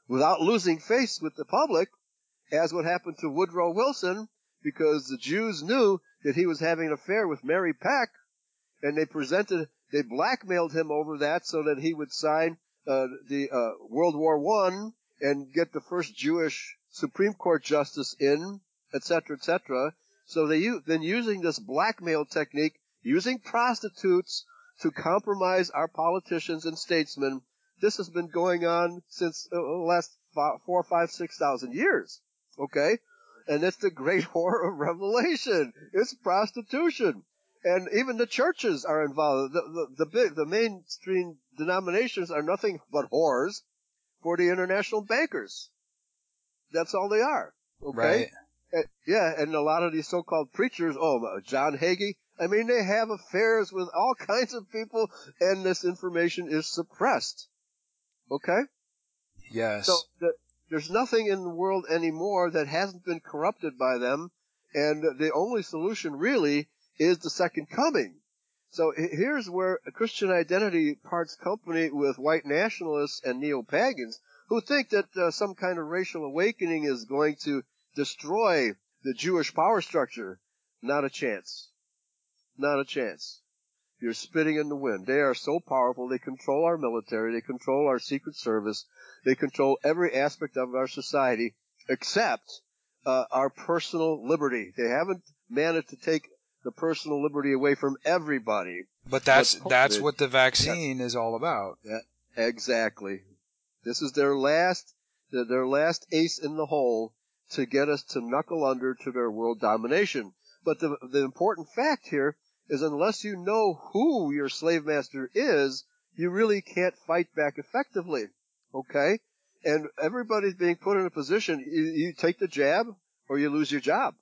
without losing face with the public, as what happened to Woodrow Wilson, because the Jews knew that he was having an affair with Mary Peck, and they presented, they blackmailed him over that so that he would sign uh, the uh, World War One and get the first Jewish Supreme Court justice in, et cetera, et cetera. So they've been using this blackmail technique, using prostitutes to compromise our politicians and statesmen. This has been going on since uh, the last five, four, five, six thousand years. Okay? And it's the great whore of Revelation. It's prostitution. And even the churches are involved. The, the, the big, the mainstream denominations are nothing but whores for the international bankers. That's all they are. Okay? Right. And, yeah, and a lot of these so-called preachers, oh, John Hagee, I mean, they have affairs with all kinds of people, and this information is suppressed. Okay? Yes. So the, there's nothing in the world anymore that hasn't been corrupted by them, and the only solution really is the second coming. So here's where Christian Identity parts company with white nationalists and neo-pagans who think that uh, some kind of racial awakening is going to destroy the Jewish power structure. Not a chance. Not a chance. You're spitting in the wind. They are so powerful. They control our military. They control our secret service. They control every aspect of our society except uh, our personal liberty. They haven't managed to take the personal liberty away from everybody. But that's But that's COVID, what the vaccine yeah, is all about. yeah, exactly. This is their last their last ace in the hole to get us to knuckle under to their world domination. But the the important fact here is unless you know who your slave master is, you really can't fight back effectively. Okay? And everybody's being put in a position, you, you take the jab or you lose your job.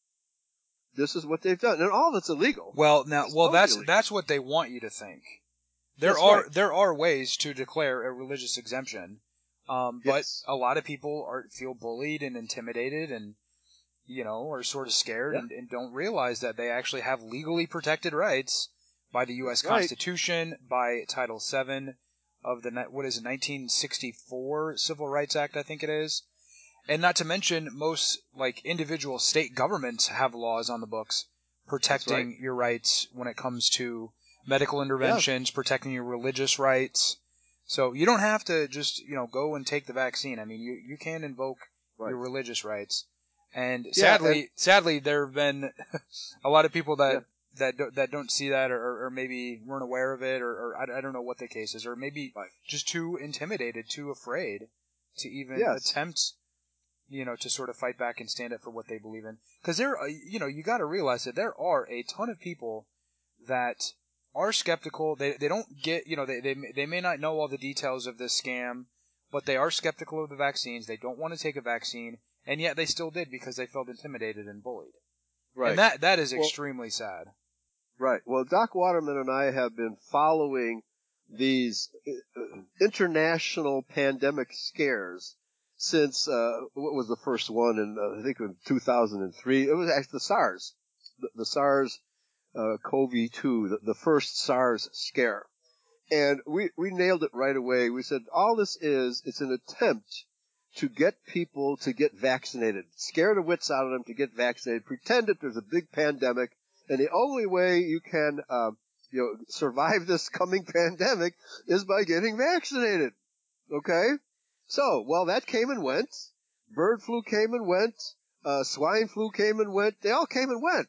This is what they've done. And all of it's illegal. Well, now, It's well, totally that's illegal. that's what they want you to think. There That's are right. there are ways to declare a religious exemption, um, but Yes. a lot of people are feel bullied and intimidated, and you know, are sort of scared Yeah. and, and don't realize that they actually have legally protected rights by the U S That's right. Constitution, by Title seven of the what is it, nineteen sixty-four Civil Rights Act, I think it is. And not to mention, most like individual state governments have laws on the books protecting right. your rights when it comes to medical interventions, Yeah. protecting your religious rights. So you don't have to just, you know, go and take the vaccine. I mean, you, you can invoke Right. your religious rights. And Yeah, sadly, and- sadly, there have been a lot of people that Yeah. that do, that don't see that, or, or maybe weren't aware of it, or, or I, I don't know what the case is, or maybe Right. just too intimidated, too afraid to even Yes. attempt, you know, to sort of fight back and stand up for what they believe in. Because there, are, you know, you got to realize that there are a ton of people that are skeptical. They they don't get, you know, they they they may not know all the details of this scam, but they are skeptical of the vaccines. They don't want to take a vaccine, and yet they still did because they felt intimidated and bullied. Right. And that that is Well- extremely sad. Right. Well, Doc Waterman and I have been following these uh, international pandemic scares since, uh, what was the first one in, uh, I think in two thousand three? It was actually the SARS, the, the SARS, uh, C O V two, the, the first SARS scare. And we, we nailed it right away. We said, all this is, it's an attempt to get people to get vaccinated, scare the wits out of them to get vaccinated, pretend that there's a big pandemic, and the only way you can, uh, you know, survive this coming pandemic is by getting vaccinated. Okay? So, well, that came and went. Bird flu came and went. Uh, swine flu came and went. They all came and went.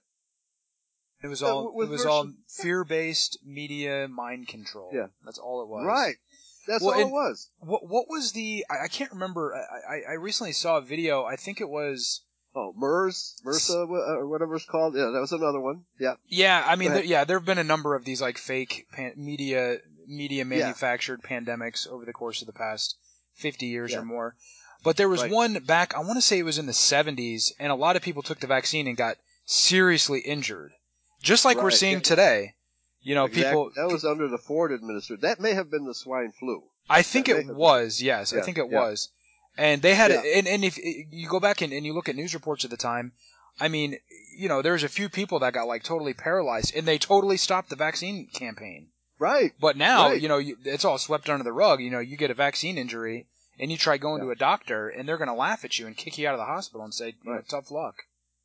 It was Uh, all with it was versus- all fear-based media mind control. Yeah. That's all it was. Right. That's Well, all and- it was. What what was the? I, I can't remember. I, I I recently saw a video. I think it was. Oh, MERS, MRSA, or whatever it's called. Yeah, that was another one. Yeah. Yeah, I mean, Go there, ahead. yeah, there have been a number of these like fake pan- media media manufactured pandemics over the course of the past fifty years Yeah. or more. But there was Right. one back, I want to say it was in the seventies, and a lot of people took the vaccine and got seriously injured, just like we're Right. seeing Yeah. today. You know, Exactly. people. That was under the Ford administration. That may have been the swine flu. I think that may it have was, yes, I Yeah, think it yeah. was. And they had, Yeah. and, and if you go back and, and you look at news reports at the time, I mean, you know, there's a few people that got like totally paralyzed, and they totally stopped the vaccine campaign. Right. But now, Right. you know, you, it's all swept under the rug. You know, you get a vaccine injury, and you try going Yeah. to a doctor, and they're going to laugh at you and kick you out of the hospital and say, you know, Right. tough luck.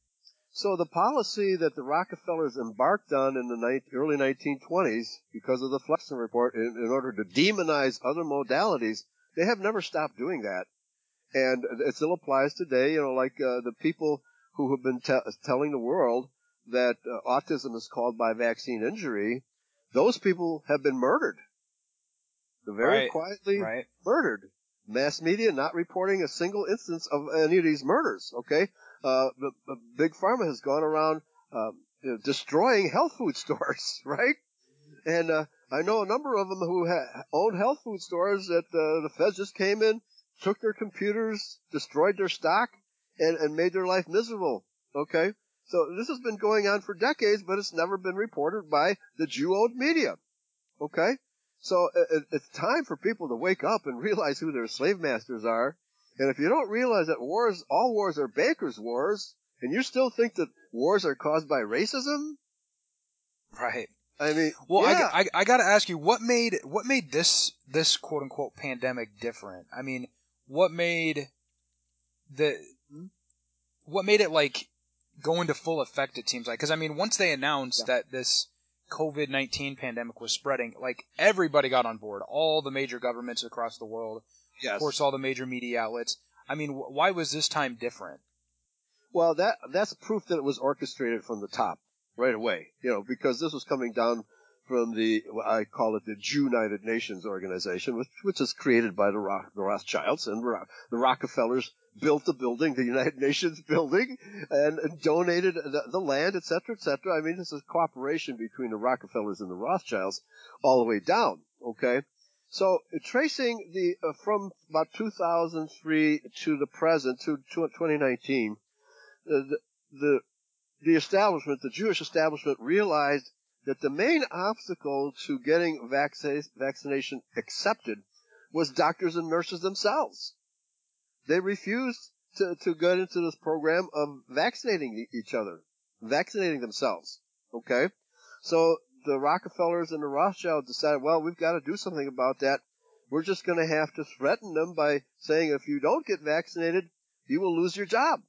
So the policy that the Rockefellers embarked on in the ni- early nineteen twenties, because of the Flexner Report, in, in order to demonize other modalities, they have never stopped doing that. And it still applies today, you know, like uh, the people who have been te- telling the world that uh, autism is caused by vaccine injury, those people have been murdered. They're very Right. quietly Right. murdered. Mass media not reporting a single instance of any of these murders, okay? Uh, the, the Big Pharma has gone around uh, you know, destroying health food stores, right? And uh, I know a number of them who ha- own health food stores that uh, the feds just came in, took their computers, destroyed their stock, and, and made their life miserable, okay? So this has been going on for decades, but it's never been reported by the Jew-owned media, okay? So it, it's time for people to wake up and realize who their slave masters are. And if you don't realize that wars, all wars are bankers' wars, and you still think that wars are caused by racism, Right. I mean, Well, yeah. I, I, I got to ask you, what made what made this this quote unquote pandemic different? I mean, what made the what made it like go into full effect? It seems like, because I mean, once they announced Yeah. that this COVID nineteen pandemic was spreading, like everybody got on board, all the major governments across the world, Yes. of course, all the major media outlets. I mean, wh- why was this time different? Well, that that's proof that it was orchestrated from the top right away. You know, because this was coming down from the I call it the Jew-United Nations organization, which which is created by the, Roth, the Rothschilds and the Rockefellers. Built the building, the United Nations building, and, and donated the, the land, et cetera, et cetera. I mean, this is cooperation between the Rockefellers and the Rothschilds all the way down. Okay. So tracing the uh, from about two thousand three to the present to, to twenty nineteen. The, the, the establishment, the Jewish establishment, realized that the main obstacle to getting vaccine, vaccination accepted was doctors and nurses themselves. They refused to, to get into this program of vaccinating each other, vaccinating themselves. Okay? So the Rockefellers and the Rothschilds decided, well, we've got to do something about that. We're just going to have to threaten them by saying if you don't get vaccinated, you will lose your job.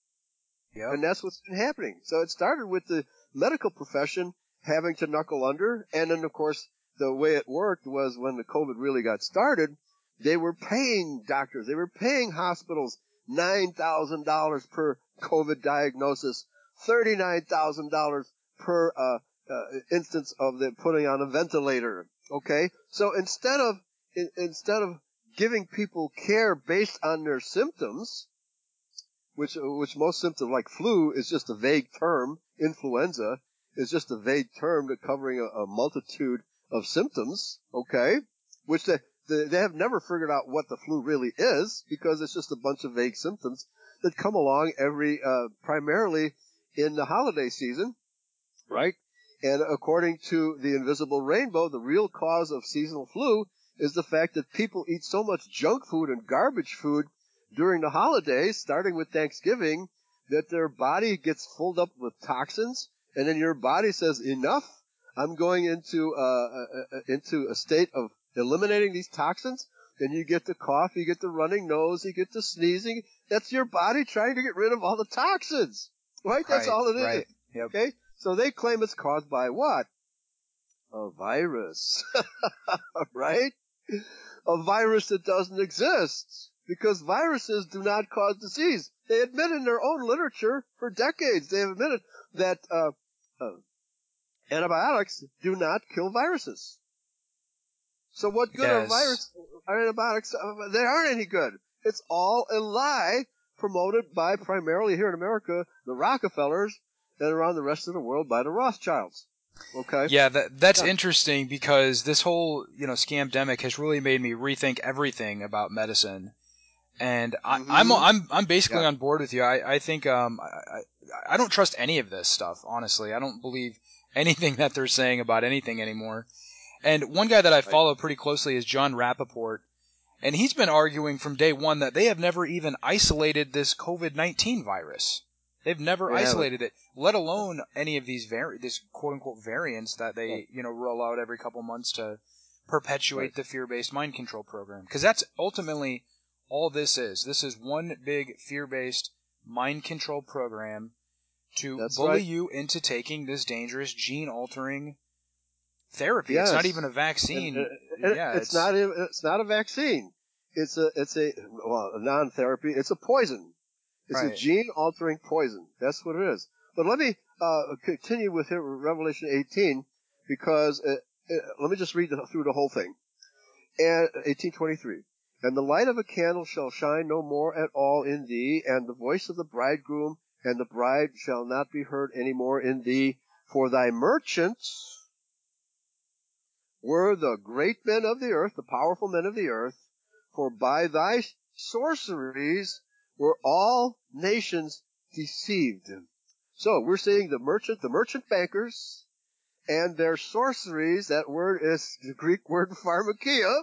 Yep. And that's what's been happening. So it started with the medical profession having to knuckle under. And then, of course, the way it worked was when the COVID really got started, they were paying doctors, they were paying hospitals nine thousand dollars per COVID diagnosis, thirty-nine thousand dollars per uh, uh, instance of the putting on a ventilator. Okay? So instead of, in, instead of giving people care based on their symptoms, which which most symptoms like flu is just a vague term. Influenza is just a vague term that covering a, a multitude of symptoms. Okay, which they, they they have never figured out what the flu really is because it's just a bunch of vague symptoms that come along every uh, primarily in the holiday season, right? And according to the Invisible Rainbow, the real cause of seasonal flu is the fact that people eat so much junk food and garbage food during the holidays, starting with Thanksgiving, that their body gets filled up with toxins, and then your body says, enough, I'm going into uh, uh, into a state of eliminating these toxins. Then you get the cough, you get the running nose, you get the sneezing. That's your body trying to get rid of all the toxins, right? That's Right. all it is. Right. Yep. Okay? So they claim it's caused by what? A virus, right? A virus that doesn't exist. Because viruses do not cause disease. They admit in their own literature for decades, they have admitted that uh, uh, antibiotics do not kill viruses. So what good are Yes. virus are antibiotics? Uh, they aren't any good. It's all a lie promoted by primarily here in America, the Rockefellers, and around the rest of the world by the Rothschilds. Okay? Yeah, that that's Yeah. interesting because this whole, you know, scamdemic has really made me rethink everything about medicine. And I, I'm Mm-hmm. I'm I'm basically Yeah. on board with you. I, I think um I, I I don't trust any of this stuff, honestly. I don't believe anything that they're saying about anything anymore. And one guy that I Right. follow pretty closely is John Rappaport, and he's been arguing from day one that they have never even isolated this COVID nineteen virus. They've never They haven't. isolated it, let alone any of these vari- this quote unquote variants that Yeah. they, you know, roll out every couple months to perpetuate Right. the fear-based mind control program. Because that's ultimately all this is. This is one big fear-based mind control program to That's bully right. you into taking this dangerous gene-altering therapy. Yes. It's not even a vaccine. And, and yeah, it's, it's, not. A, it's not a vaccine. It's a. It's a. Well, a non-therapy. It's a poison. It's right. a gene-altering poison. That's what it is. But let me uh, continue with here, Revelation eighteen, because uh, uh, let me just read the, through the whole thing. And eighteen twenty-three. And the light of a candle shall shine no more at all in thee, and the voice of the bridegroom and the bride shall not be heard any more in thee, for thy merchants were the great men of the earth, the powerful men of the earth, for by thy sorceries were all nations deceived. So we're seeing the merchant, the merchant bankers, and their sorceries. That word is the Greek word pharmakia.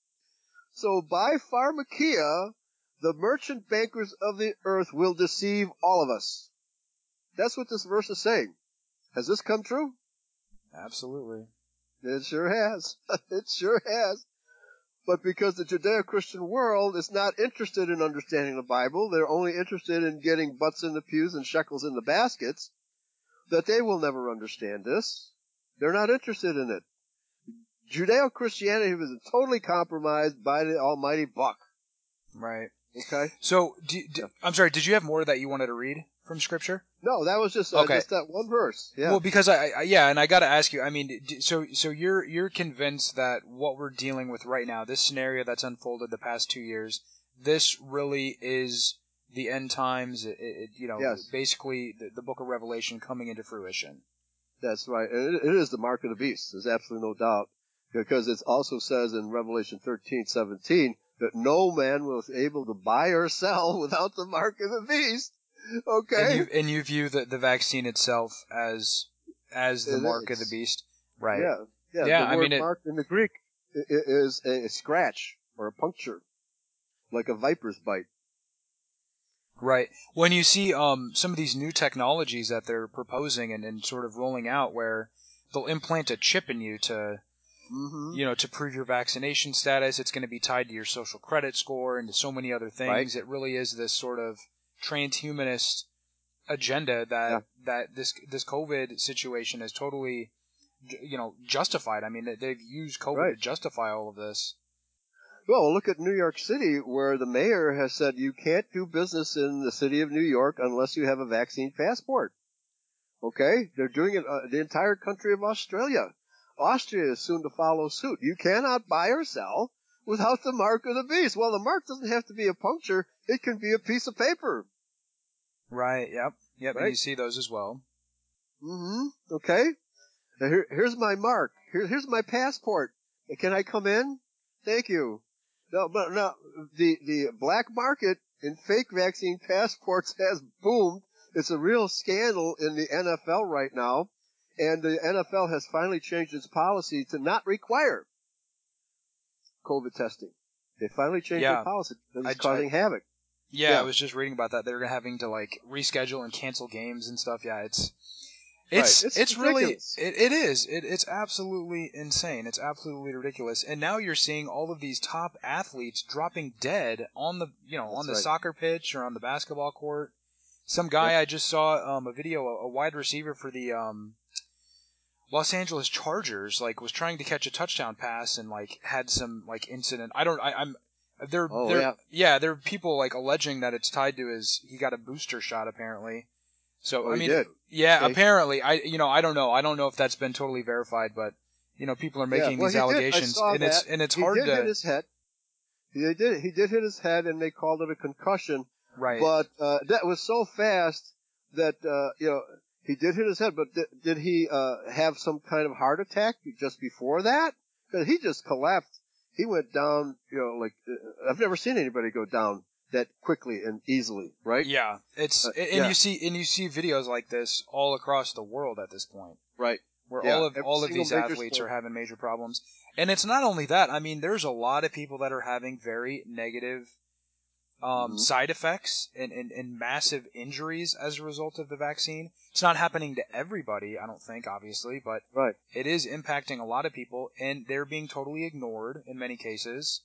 So by pharmakia, the merchant bankers of the earth will deceive all of us. That's what this verse is saying. Has this come true? Absolutely. It sure has. It sure has. But because the Judeo-Christian world is not interested in understanding the Bible, they're only interested in getting butts in the pews and shekels in the baskets, that they will never understand this. They're not interested in it. Judeo-Christianity was totally compromised by the almighty buck. Right. Okay? So, do, do, Yeah. I'm sorry, did you have more that you wanted to read from Scripture? No, that was just uh, Okay. just that one verse. Yeah. Well, because I, I yeah, and I got to ask you. I mean, d- so so you're you're convinced that what we're dealing with right now, this scenario that's unfolded the past two years, this really is the end times. It, it, you know, Yes. basically the, the Book of Revelation coming into fruition. That's right. And it, it is the mark of the beast. There's absolutely no doubt. Because it also says in Revelation thirteen seventeen that no man was able to buy or sell without the mark of the beast. Okay? And you and you view the, the vaccine itself as as the It mark of the is. beast, right? Yeah. Yeah. Yeah, The I word mean it. mark in the Greek i- i- is a scratch or a puncture, like a viper's bite. Right. When you see um, some of these new technologies that they're proposing and, and sort of rolling out where they'll implant a chip in you to, Mm-hmm. you know, to prove your vaccination status, it's going to be tied to your social credit score and to so many other Right. things. It really is this sort of transhumanist agenda that, Yeah. that this this COVID situation has totally, you know, justified. I mean, they've used COVID Right. to justify all of this. Well, look at New York City, where the mayor has said you can't do business in the city of New York unless you have a vaccine passport. Okay? They're doing it uh, the entire country of Australia. Austria is soon to follow suit. You cannot buy or sell without the mark of the beast. Well, the mark doesn't have to be a puncture. It can be a piece of paper. Right. Yep. Yep. And Right? you see those as well. Mm-hmm. Okay? Now here, here's my mark. Here, here's my passport. Can I come in? Thank you. No, but no, the, the black market in fake vaccine passports has boomed. It's a real scandal in the N F L right now. And the N F L has finally changed its policy to not require COVID testing. They finally changed Yeah. their policy because it's I, I, causing havoc. Yeah, Yeah. I was just reading about that. They're having to like reschedule and cancel games and stuff. Yeah, it's Right. it's It's it's really ridiculous. it, it is. It, it's absolutely insane. It's absolutely ridiculous. And now you're seeing all of these top athletes dropping dead on the, you know, That's on the right. soccer pitch or on the basketball court. Some guy Yep. I just saw um, a video, a, a wide receiver for the um, Los Angeles Chargers, like was trying to catch a touchdown pass and like had some like incident. I don't. I, I'm There, Oh, there, yeah. yeah, there are people like alleging that it's tied to his. He got a booster shot apparently. So Oh, I he mean, did. yeah, Okay. apparently. I, you know, I don't know. I don't know if that's been totally verified, but you know, people are Yeah. making Well, these he did. I allegations, saw and it's that. and it's He hard did hit to his head. He did. He did hit his head, and they called it a concussion. right. But uh, that was so fast that uh, you know he did hit his head. But did, did he uh, have some kind of heart attack just before that? Because he just collapsed. He went down. You know, like uh, I've never seen anybody go down that quickly and easily. Right? Yeah, it's Uh, and yeah. you see and you see videos like this all across the world at this point. Right. Where Yeah. all of Every all of single these major athletes sport. are having major problems. And it's not only that. I mean, there's a lot of people that are having very negative um, Mm-hmm. side effects and, and, and massive injuries as a result of the vaccine. It's not happening to everybody, I don't think, obviously, but Right. it is impacting a lot of people, and they're being totally ignored in many cases.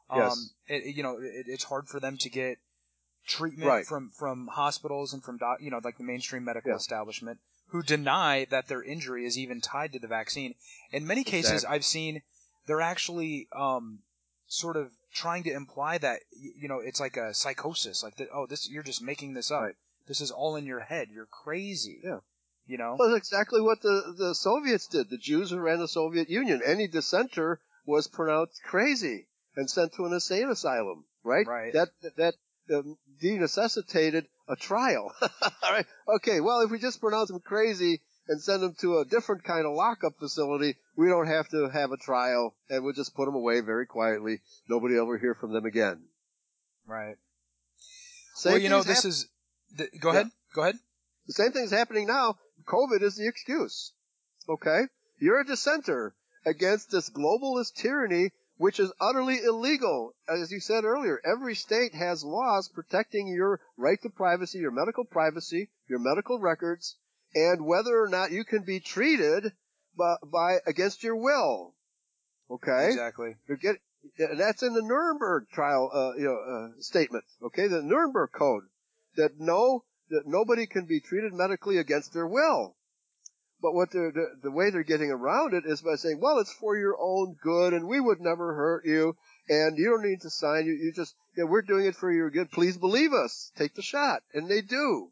Um, Yes. it, you know, it, it's hard for them to get treatment Right. from, from hospitals and from, doc, you know, like the mainstream medical Yeah. establishment who deny that their injury is even tied to the vaccine. In many cases, Exactly. I've seen they're actually um, sort of trying to imply that, you know, it's like a psychosis. Like, that, oh, this you're just making this up. Right. This is all in your head. You're crazy. Yeah. You know? Well, that's exactly what the, the Soviets did. The Jews who ran the Soviet Union. Any dissenter was pronounced crazy and sent to an insane asylum, right? Right. That, that, um, de-necessitated a trial. All right. Okay, well, if we just pronounce them crazy and send them to a different kind of lockup facility, we don't have to have a trial, and we'll just put them away very quietly. Nobody will ever hear from them again. Right. Same well, you know, thing's this hap- is... Th- go yeah. ahead. Go ahead. The same thing's happening now. COVID is the excuse. Okay? You're a dissenter against this globalist tyranny, which is utterly illegal. As you said earlier, every state has laws protecting your right to privacy, your medical privacy, your medical records, and whether or not you can be treated by, by against your will. Okay? Exactly. You get, that's in the Nuremberg trial, uh, you know, uh, statement. Okay? The Nuremberg Code. That no, that nobody can be treated medically against their will. But what they're, the, the way they're getting around it is by saying, well, it's for your own good, and we would never hurt you, and you don't need to sign. You, you just, yeah, we're doing it for your good. Please believe us. Take the shot, and they do.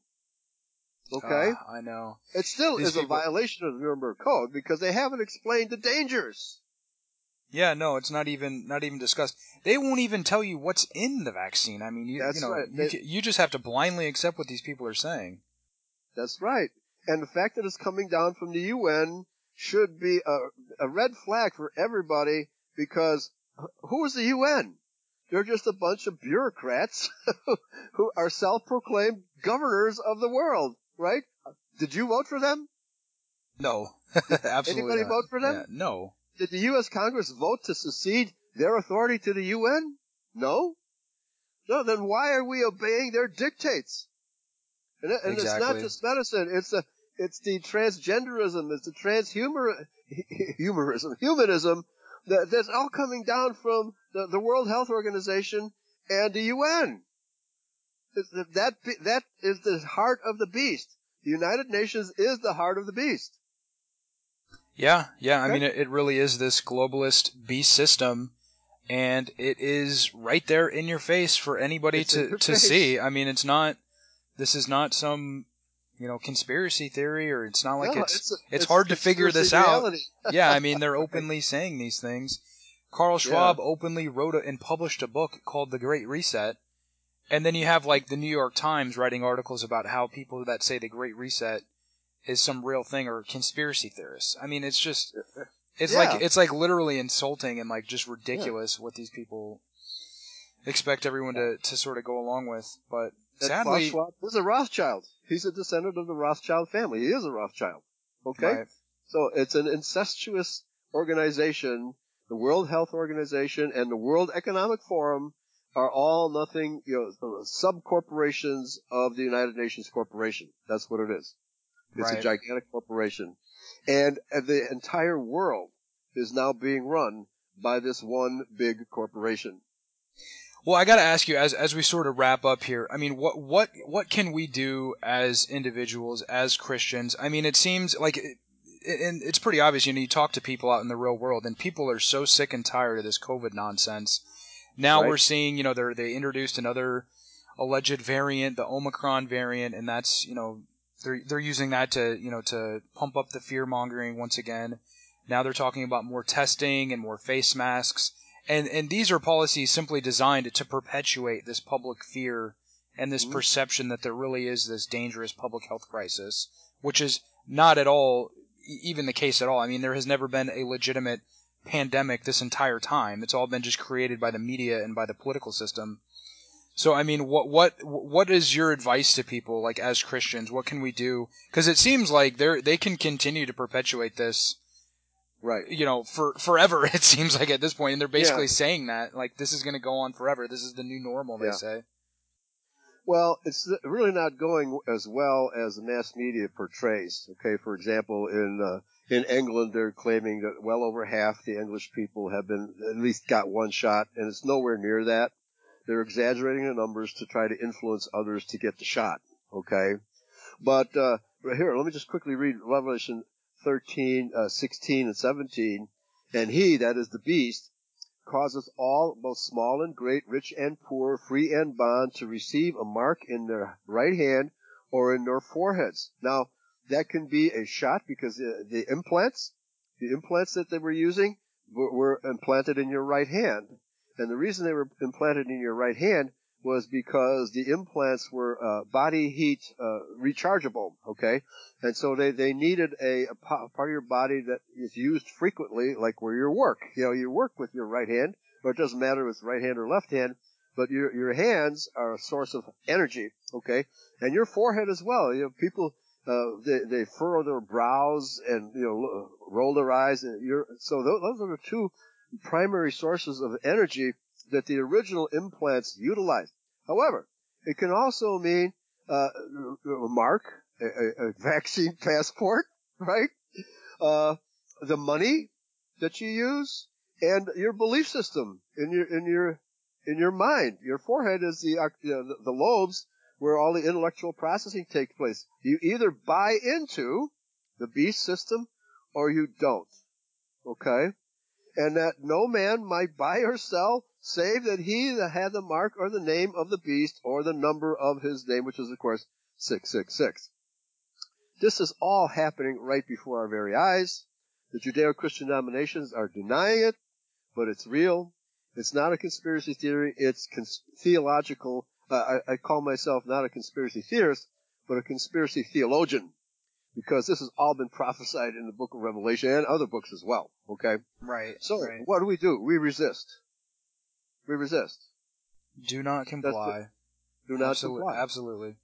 Okay, Uh, I know. it still These is a people... violation of the Nuremberg Code because they haven't explained the dangers. Yeah, no, it's not even not even discussed. They won't even tell you what's in the vaccine. I mean, you you That's know, right. you They, ca- you just have to blindly accept what these people are saying. that's right. And the fact that it's coming down from the U N should be a, a red flag for everybody because who is the U N? They're just a bunch of bureaucrats who are self-proclaimed governors of the world, right? Did you vote for them? No, Did absolutely anybody not. vote for Yeah, them? no. Did the U S Congress vote to secede their authority to the U N? No? No, then why are we obeying their dictates? And, it, and it's not Exactly. just medicine. It's a, it's the transgenderism. It's the transhumor, humorism, humanism that, that's all coming down from the, the World Health Organization and the U N. That, that is the heart of the beast. The United Nations is the heart of the beast. Yeah, yeah. I Okay? mean, it, it really is this globalist beast system, and it is right there in your face for anybody It's in to your to face. see. I mean, it's not. This is not some, you know, conspiracy theory, or it's not like No, it's it's a, it's it's, hard to it's figure this out. reality. Yeah, I mean, they're Right. openly saying these things. Carl Yeah. Schwab openly wrote a, and published a book called The Great Reset. And then you have like the New York Times writing articles about how people that say the Great Reset is some real thing or conspiracy theorists. I mean, it's just it's like Yeah. it's like literally insulting and like just Yeah. ridiculous what these people expect everyone to, to sort of go along with. But That Klaus sadly, Schwab is a Rothschild. He's a descendant of the Rothschild family. He is a Rothschild. Okay? right, So it's an incestuous organization. The World Health Organization and the World Economic Forum are all nothing, you know, sub-corporations of the United Nations Corporation. That's what it is. It's a right. gigantic corporation. And the entire world is now being run by this one big corporation. Well, I got to ask you as as we sort of wrap up here. I mean, what what what can we do as individuals, as Christians? I mean, it seems like, it, and it's pretty obvious. You know, you talk to people out in the real world, and people are so sick and tired of this COVID nonsense. Now Right? we're seeing, you know, they they introduced another alleged variant, the Omicron variant, and that's, you know, they're they're using that to, you know, to pump up the fear mongering once again. Now they're talking about more testing and more face masks. And and these are policies simply designed to perpetuate this public fear and this Mm-hmm. perception that there really is this dangerous public health crisis, which is not at all even the case at all. I mean, there has never been a legitimate pandemic this entire time. It's all been just created by the media and by the political system. So, I mean, what what what is your advice to people, like as Christians? What can we do? Because it seems like they they can continue to perpetuate this, Right. you know, for forever. It seems like at this point, and they're Yeah. basically saying that like this is going to go on forever. This is the new normal. They Yeah. say. Well, it's really not going as well as the mass media portrays. Okay, for example, in uh, in England, they're claiming that well over half the English people have been at least got one shot, and it's nowhere near that. They're exaggerating the numbers to try to influence others to get the shot. Okay, but uh, right here, let me just quickly read Revelation thirteen, uh, sixteen, and seventeen. And he, that is the beast, causeth all, both small and great, rich and poor, free and bond, to receive a mark in their right hand or in their foreheads. Now, that can be a shot because the, the implants, the implants that they were using were, were implanted in your right hand. And the reason they were implanted in your right hand was because the implants were uh, body heat uh, rechargeable, okay? And so they, they needed a, a part of your body that is used frequently, like where you work. You know, you work with your right hand, or it doesn't matter if it's right hand or left hand, but your your hands are a source of energy, okay? And your forehead as well. You know, people, uh, they, they furrow their brows and, you know, roll their eyes. And you're, so those, those are the two primary sources of energy that the original implants utilized. However, it can also mean uh, a mark, a, a, a vaccine passport, right? Uh, the money that you use, and your belief system in your in your in your mind. Your forehead is the uh, you know, the, the lobes where all the intellectual processing takes place. You either buy into the beast system or you don't. Okay? And that no man might buy or sell, save that he that had the mark or the name of the beast or the number of his name, which is, of course, six six six. This is all happening right before our very eyes. The Judeo-Christian denominations are denying it, but it's real. It's not a conspiracy theory. It's cons- theological. Uh, I, I call myself not a conspiracy theorist, but a conspiracy theologian, because this has all been prophesied in the book of Revelation and other books as well, okay? Right, So right. what do we do? We resist. We resist. Do not comply. Do not Absol- comply. Absolutely.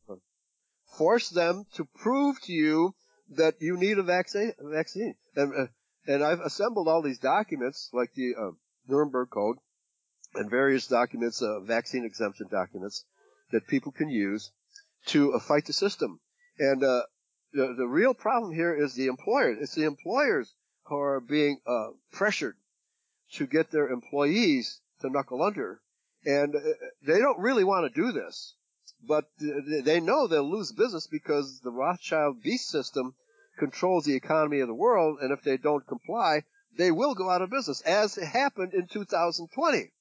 Force them to prove to you that you need a vaccine. vaccine. And, uh, and I've assembled all these documents, like the uh, Nuremberg Code and various documents, uh, vaccine exemption documents, that people can use to uh, fight the system. And uh, the, the real problem here is the employers. It's the employers who are being uh, pressured to get their employees to knuckle under. And uh, they don't really want to do this, but they know they'll lose business because the Rothschild beast system controls the economy of the world, and if they don't comply, they will go out of business, as it happened in two thousand twenty.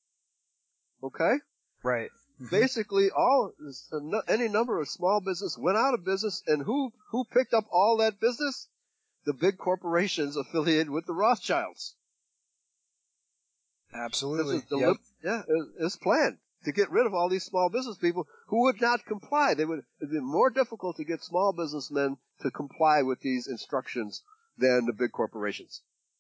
Okay? Right. Mm-hmm. Basically, all any number of small business went out of business, and who who picked up all that business? The big corporations affiliated with the Rothschilds. Absolutely. This is delib- Yep. Yeah, it's planned to get rid of all these small business people who would not comply. They would it'd be more difficult to get small businessmen to comply with these instructions than the big corporations.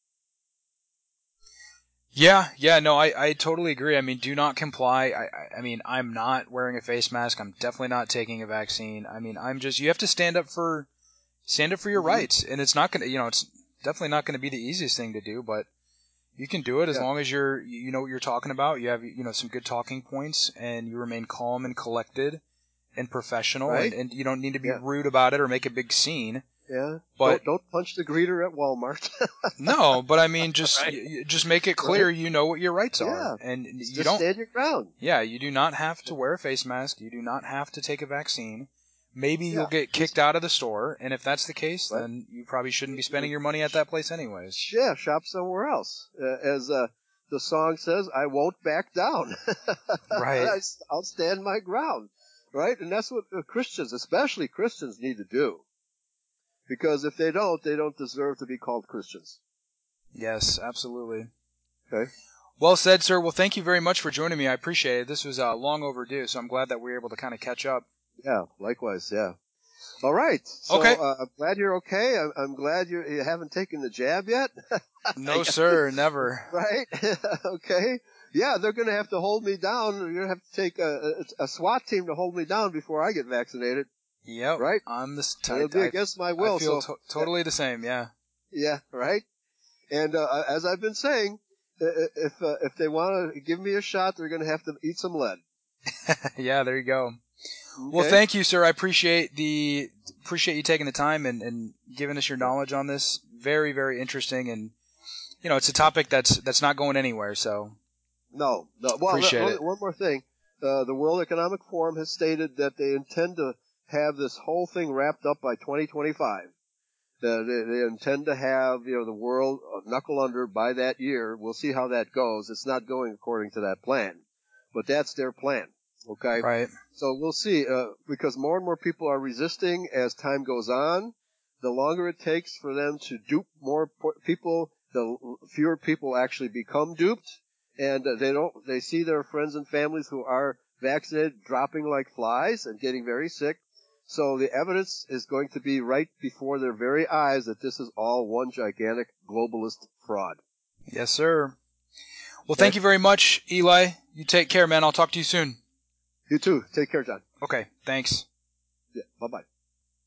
Yeah, yeah, no, I, I totally agree. I mean, do not comply. I, I, I mean, I'm not wearing a face mask. I'm definitely not taking a vaccine. I mean, I'm just, you have to stand up for, stand up for your Mm-hmm. rights. And it's not going to, you know, it's definitely not going to be the easiest thing to do, but you can do it as Yeah. long as you're, you know what you're talking about. You have, you know, some good talking points and you remain calm and collected and professional, Right? and, and you don't need to be Yeah. rude about it or make a big scene. Yeah. But don't don't punch the greeter at Walmart. no, but I mean, just Right. y- just make it clear Right? you know what your rights Yeah. are, and you Just don't. stand your ground. Yeah, you do not have to wear a face mask. You do not have to take a vaccine. Maybe you'll Yeah. get kicked out of the store, and if that's the case, Right. then you probably shouldn't be spending your money at that place anyways. Yeah, shop somewhere else. Uh, as uh, the song says, I won't back down. Right. I, I'll stand my ground. Right? And that's what uh, Christians, especially Christians, need to do. Because if they don't, they don't deserve to be called Christians. Yes, absolutely. Okay? Well said, sir. Well, thank you very much for joining me. I appreciate it. This was uh, long overdue, so I'm glad that we were able to kind of catch up. Yeah, likewise, yeah. All right. So Okay. uh, I'm glad you're okay. I'm, I'm glad you're, you haven't taken the jab yet. No, sir, never. Right? Okay. Yeah, they're going to have to hold me down. You're going to have to take a, a, a SWAT team to hold me down before I get vaccinated. Yep. Right? I'm the And it'll type. be I, against my will. I feel so to- totally the same. Yeah. Yeah, right? And uh, as I've been saying, if uh, if they want to give me a shot, they're going to have to eat some lead. Yeah, there you go. Okay. Well, thank you, sir. I appreciate the appreciate you taking the time and, and giving us your knowledge on this. Very, very interesting, and you know, it's a topic that's that's not going anywhere. So No, no. Well, let, appreciate let, it. one more thing. Uh, the World Economic Forum has stated that they intend to have this whole thing wrapped up by twenty twenty-five. Uh, they, they intend to have, you know, the world knuckle under by that year. We'll see how that goes. It's not going according to that plan, but that's their plan. Okay. Right. So we'll see, uh, because more and more people are resisting as time goes on. The longer it takes for them to dupe more people, the fewer people actually become duped, and uh, they don't. They see their friends and families who are vaccinated dropping like flies and getting very sick. So the evidence is going to be right before their very eyes that this is all one gigantic globalist fraud. Yes, sir. Well, Okay? thank you very much, Eli. You take care, man. I'll talk to you soon. You too. Take care, John. Okay. Thanks. Yeah. Bye bye.